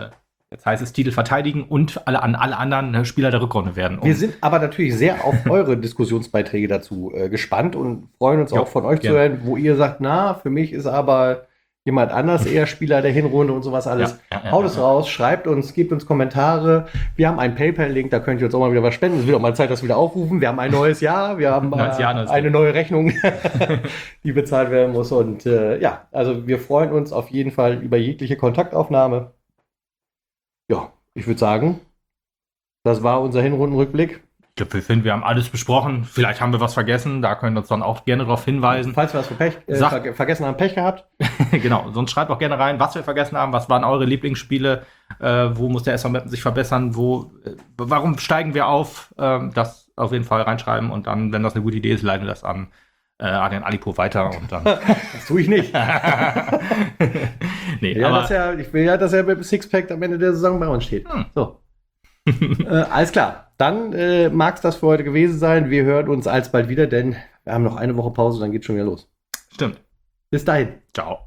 Jetzt heißt es Titel verteidigen und alle, an alle anderen Spieler der Rückrunde werden.
Wir sind aber natürlich sehr auf eure Diskussionsbeiträge dazu äh, gespannt und freuen uns
Jo,
auch von euch
gerne.
zu hören, wo ihr sagt, na, für mich ist aber jemand anders eher Spieler der Hinrunde und sowas alles.
Ja, ja, ja,
Haut es
ja.
raus, schreibt uns, gebt uns Kommentare. Wir haben einen PayPal-Link, da könnt ihr uns auch mal wieder was spenden. Es wird auch mal Zeit, das wieder aufrufen. Wir haben ein neues Jahr, wir haben
Neues
äh,
Jahr, neues
eine
Leben.
neue Rechnung, die bezahlt werden muss. Und äh, ja, also wir freuen uns auf jeden Fall über jegliche Kontaktaufnahme. Ja, ich würde sagen, das war unser Hinrundenrückblick.
Ich glaube, wir finden, wir haben alles besprochen. Vielleicht haben wir was vergessen. Da könnt ihr uns dann auch gerne darauf hinweisen.
Falls wir was für Pech, äh,
Sag-
ver vergessen haben, Pech gehabt.
Genau, sonst schreibt auch gerne rein, was wir vergessen haben. Was waren eure Lieblingsspiele? Äh, wo muss der S V Meppen sich verbessern? Wo, äh, warum steigen wir auf? Ähm, das auf jeden Fall reinschreiben. Und dann, wenn das eine gute Idee ist, leiten wir das an äh, Adrian Alipo weiter. Und dann
Das tue ich nicht.
nee,
Ja,
aber
dass er, ich will ja, dass er mit dem Sixpack am Ende der Saison bei uns steht.
Hm.
So. äh, alles klar. Dann äh, mag es das für heute gewesen sein. Wir hören uns alsbald wieder, denn wir haben noch eine Woche Pause, dann geht's schon wieder los.
stimmt.
Bis dahin.
Ciao.